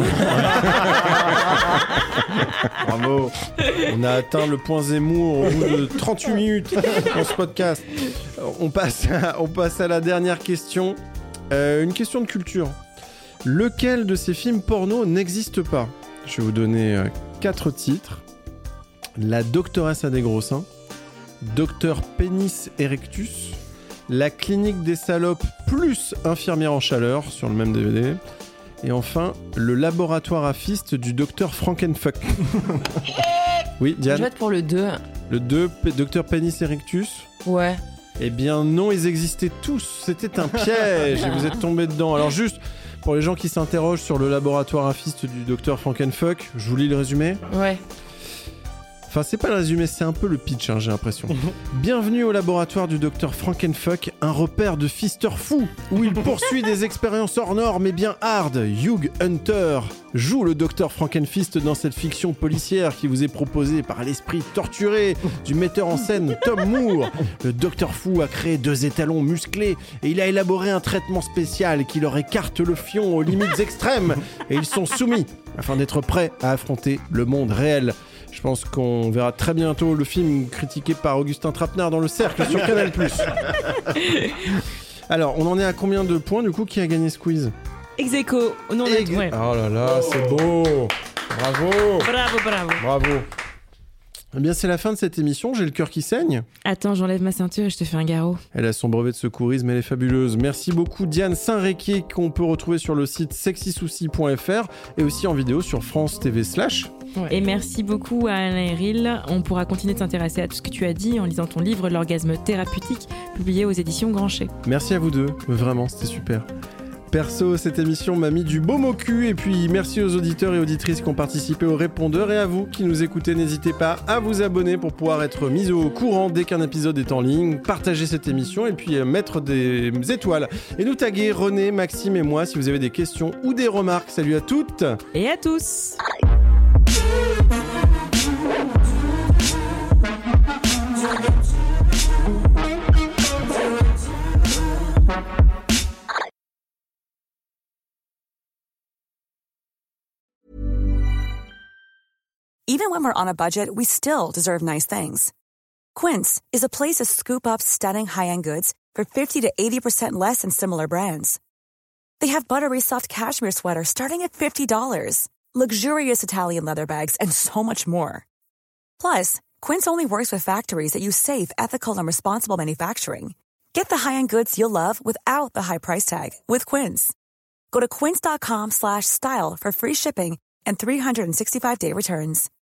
[SPEAKER 4] Bravo. On a atteint le point Zemmour au bout de 38 minutes dans ce podcast. On passe à la dernière question. Une question de culture. Lequel de ces films porno n'existe pas ? Je vais vous donner 4 titres. La doctoresse a des gros seins, Docteur Pénis Erectus, La clinique des salopes plus infirmière en chaleur sur le même DVD, et enfin le laboratoire à fist du docteur Frankenfuck. Oui, Diane.
[SPEAKER 7] Je vais être pour le 2.
[SPEAKER 4] Le 2, Docteur Pénis Erectus.
[SPEAKER 7] Ouais.
[SPEAKER 4] Eh bien non, ils existaient tous. C'était un piège et vous êtes tombés dedans. Alors juste, pour les gens qui s'interrogent sur le laboratoire à fist du docteur Frankenfuck, je vous lis le résumé.
[SPEAKER 7] Ouais.
[SPEAKER 4] Enfin, c'est pas le résumé, c'est un peu le pitch, j'ai l'impression. Bienvenue au laboratoire du docteur Frankenfuck, un repère de fisteurs fous, où il poursuit des expériences hors normes et bien hard. Hugh Hunter joue le docteur Frankenfist dans cette fiction policière qui vous est proposée par l'esprit torturé du metteur en scène Tom Moore. Le docteur fou a créé 2 étalons musclés et il a élaboré un traitement spécial qui leur écarte le fion aux limites extrêmes et ils sont soumis afin d'être prêts à affronter le monde réel. Je pense qu'on verra très bientôt le film critiqué par Augustin Trapenard dans Le Cercle sur Canal+. Alors, on en est à combien de points du coup? Qui a gagné ce quiz?
[SPEAKER 5] Ex aequo. Ouais.
[SPEAKER 4] Oh là là, c'est beau. Bravo. Bravo. Eh bien, c'est la fin de cette émission. J'ai le cœur qui saigne.
[SPEAKER 5] Attends, j'enlève ma ceinture et je te fais un garrot.
[SPEAKER 4] Elle a son brevet de secourisme, elle est fabuleuse. Merci beaucoup Diane Saint-Réquier, qu'on peut retrouver sur le site sexysouci.fr et aussi en vidéo sur France TV /.
[SPEAKER 5] Ouais. Et merci beaucoup à Alain Héril. On pourra continuer de s'intéresser à tout ce que tu as dit en lisant ton livre L'orgasme thérapeutique, publié aux éditions Grancher.
[SPEAKER 4] Merci à vous deux, vraiment, c'était super. Perso, cette émission m'a mis du baume au cul, et puis merci aux auditeurs et auditrices qui ont participé au répondeur, et à vous qui nous écoutez, n'hésitez pas à vous abonner pour pouvoir être mis au courant dès qu'un épisode est en ligne, partager cette émission et puis mettre des étoiles et nous taguer René, Maxime et moi si vous avez des questions ou des remarques. Salut à toutes
[SPEAKER 5] et à tous.
[SPEAKER 18] Even when we're on a budget, we still deserve nice things. Quince is a place to scoop up stunning high-end goods for 50 to 80% less than similar brands. They have buttery soft cashmere sweaters starting at $50, luxurious Italian leather bags, and so much more. Plus, Quince only works with factories that use safe, ethical, and responsible manufacturing. Get the high-end goods you'll love without the high price tag with Quince. Go to quince.com/style for free shipping and 365-day returns.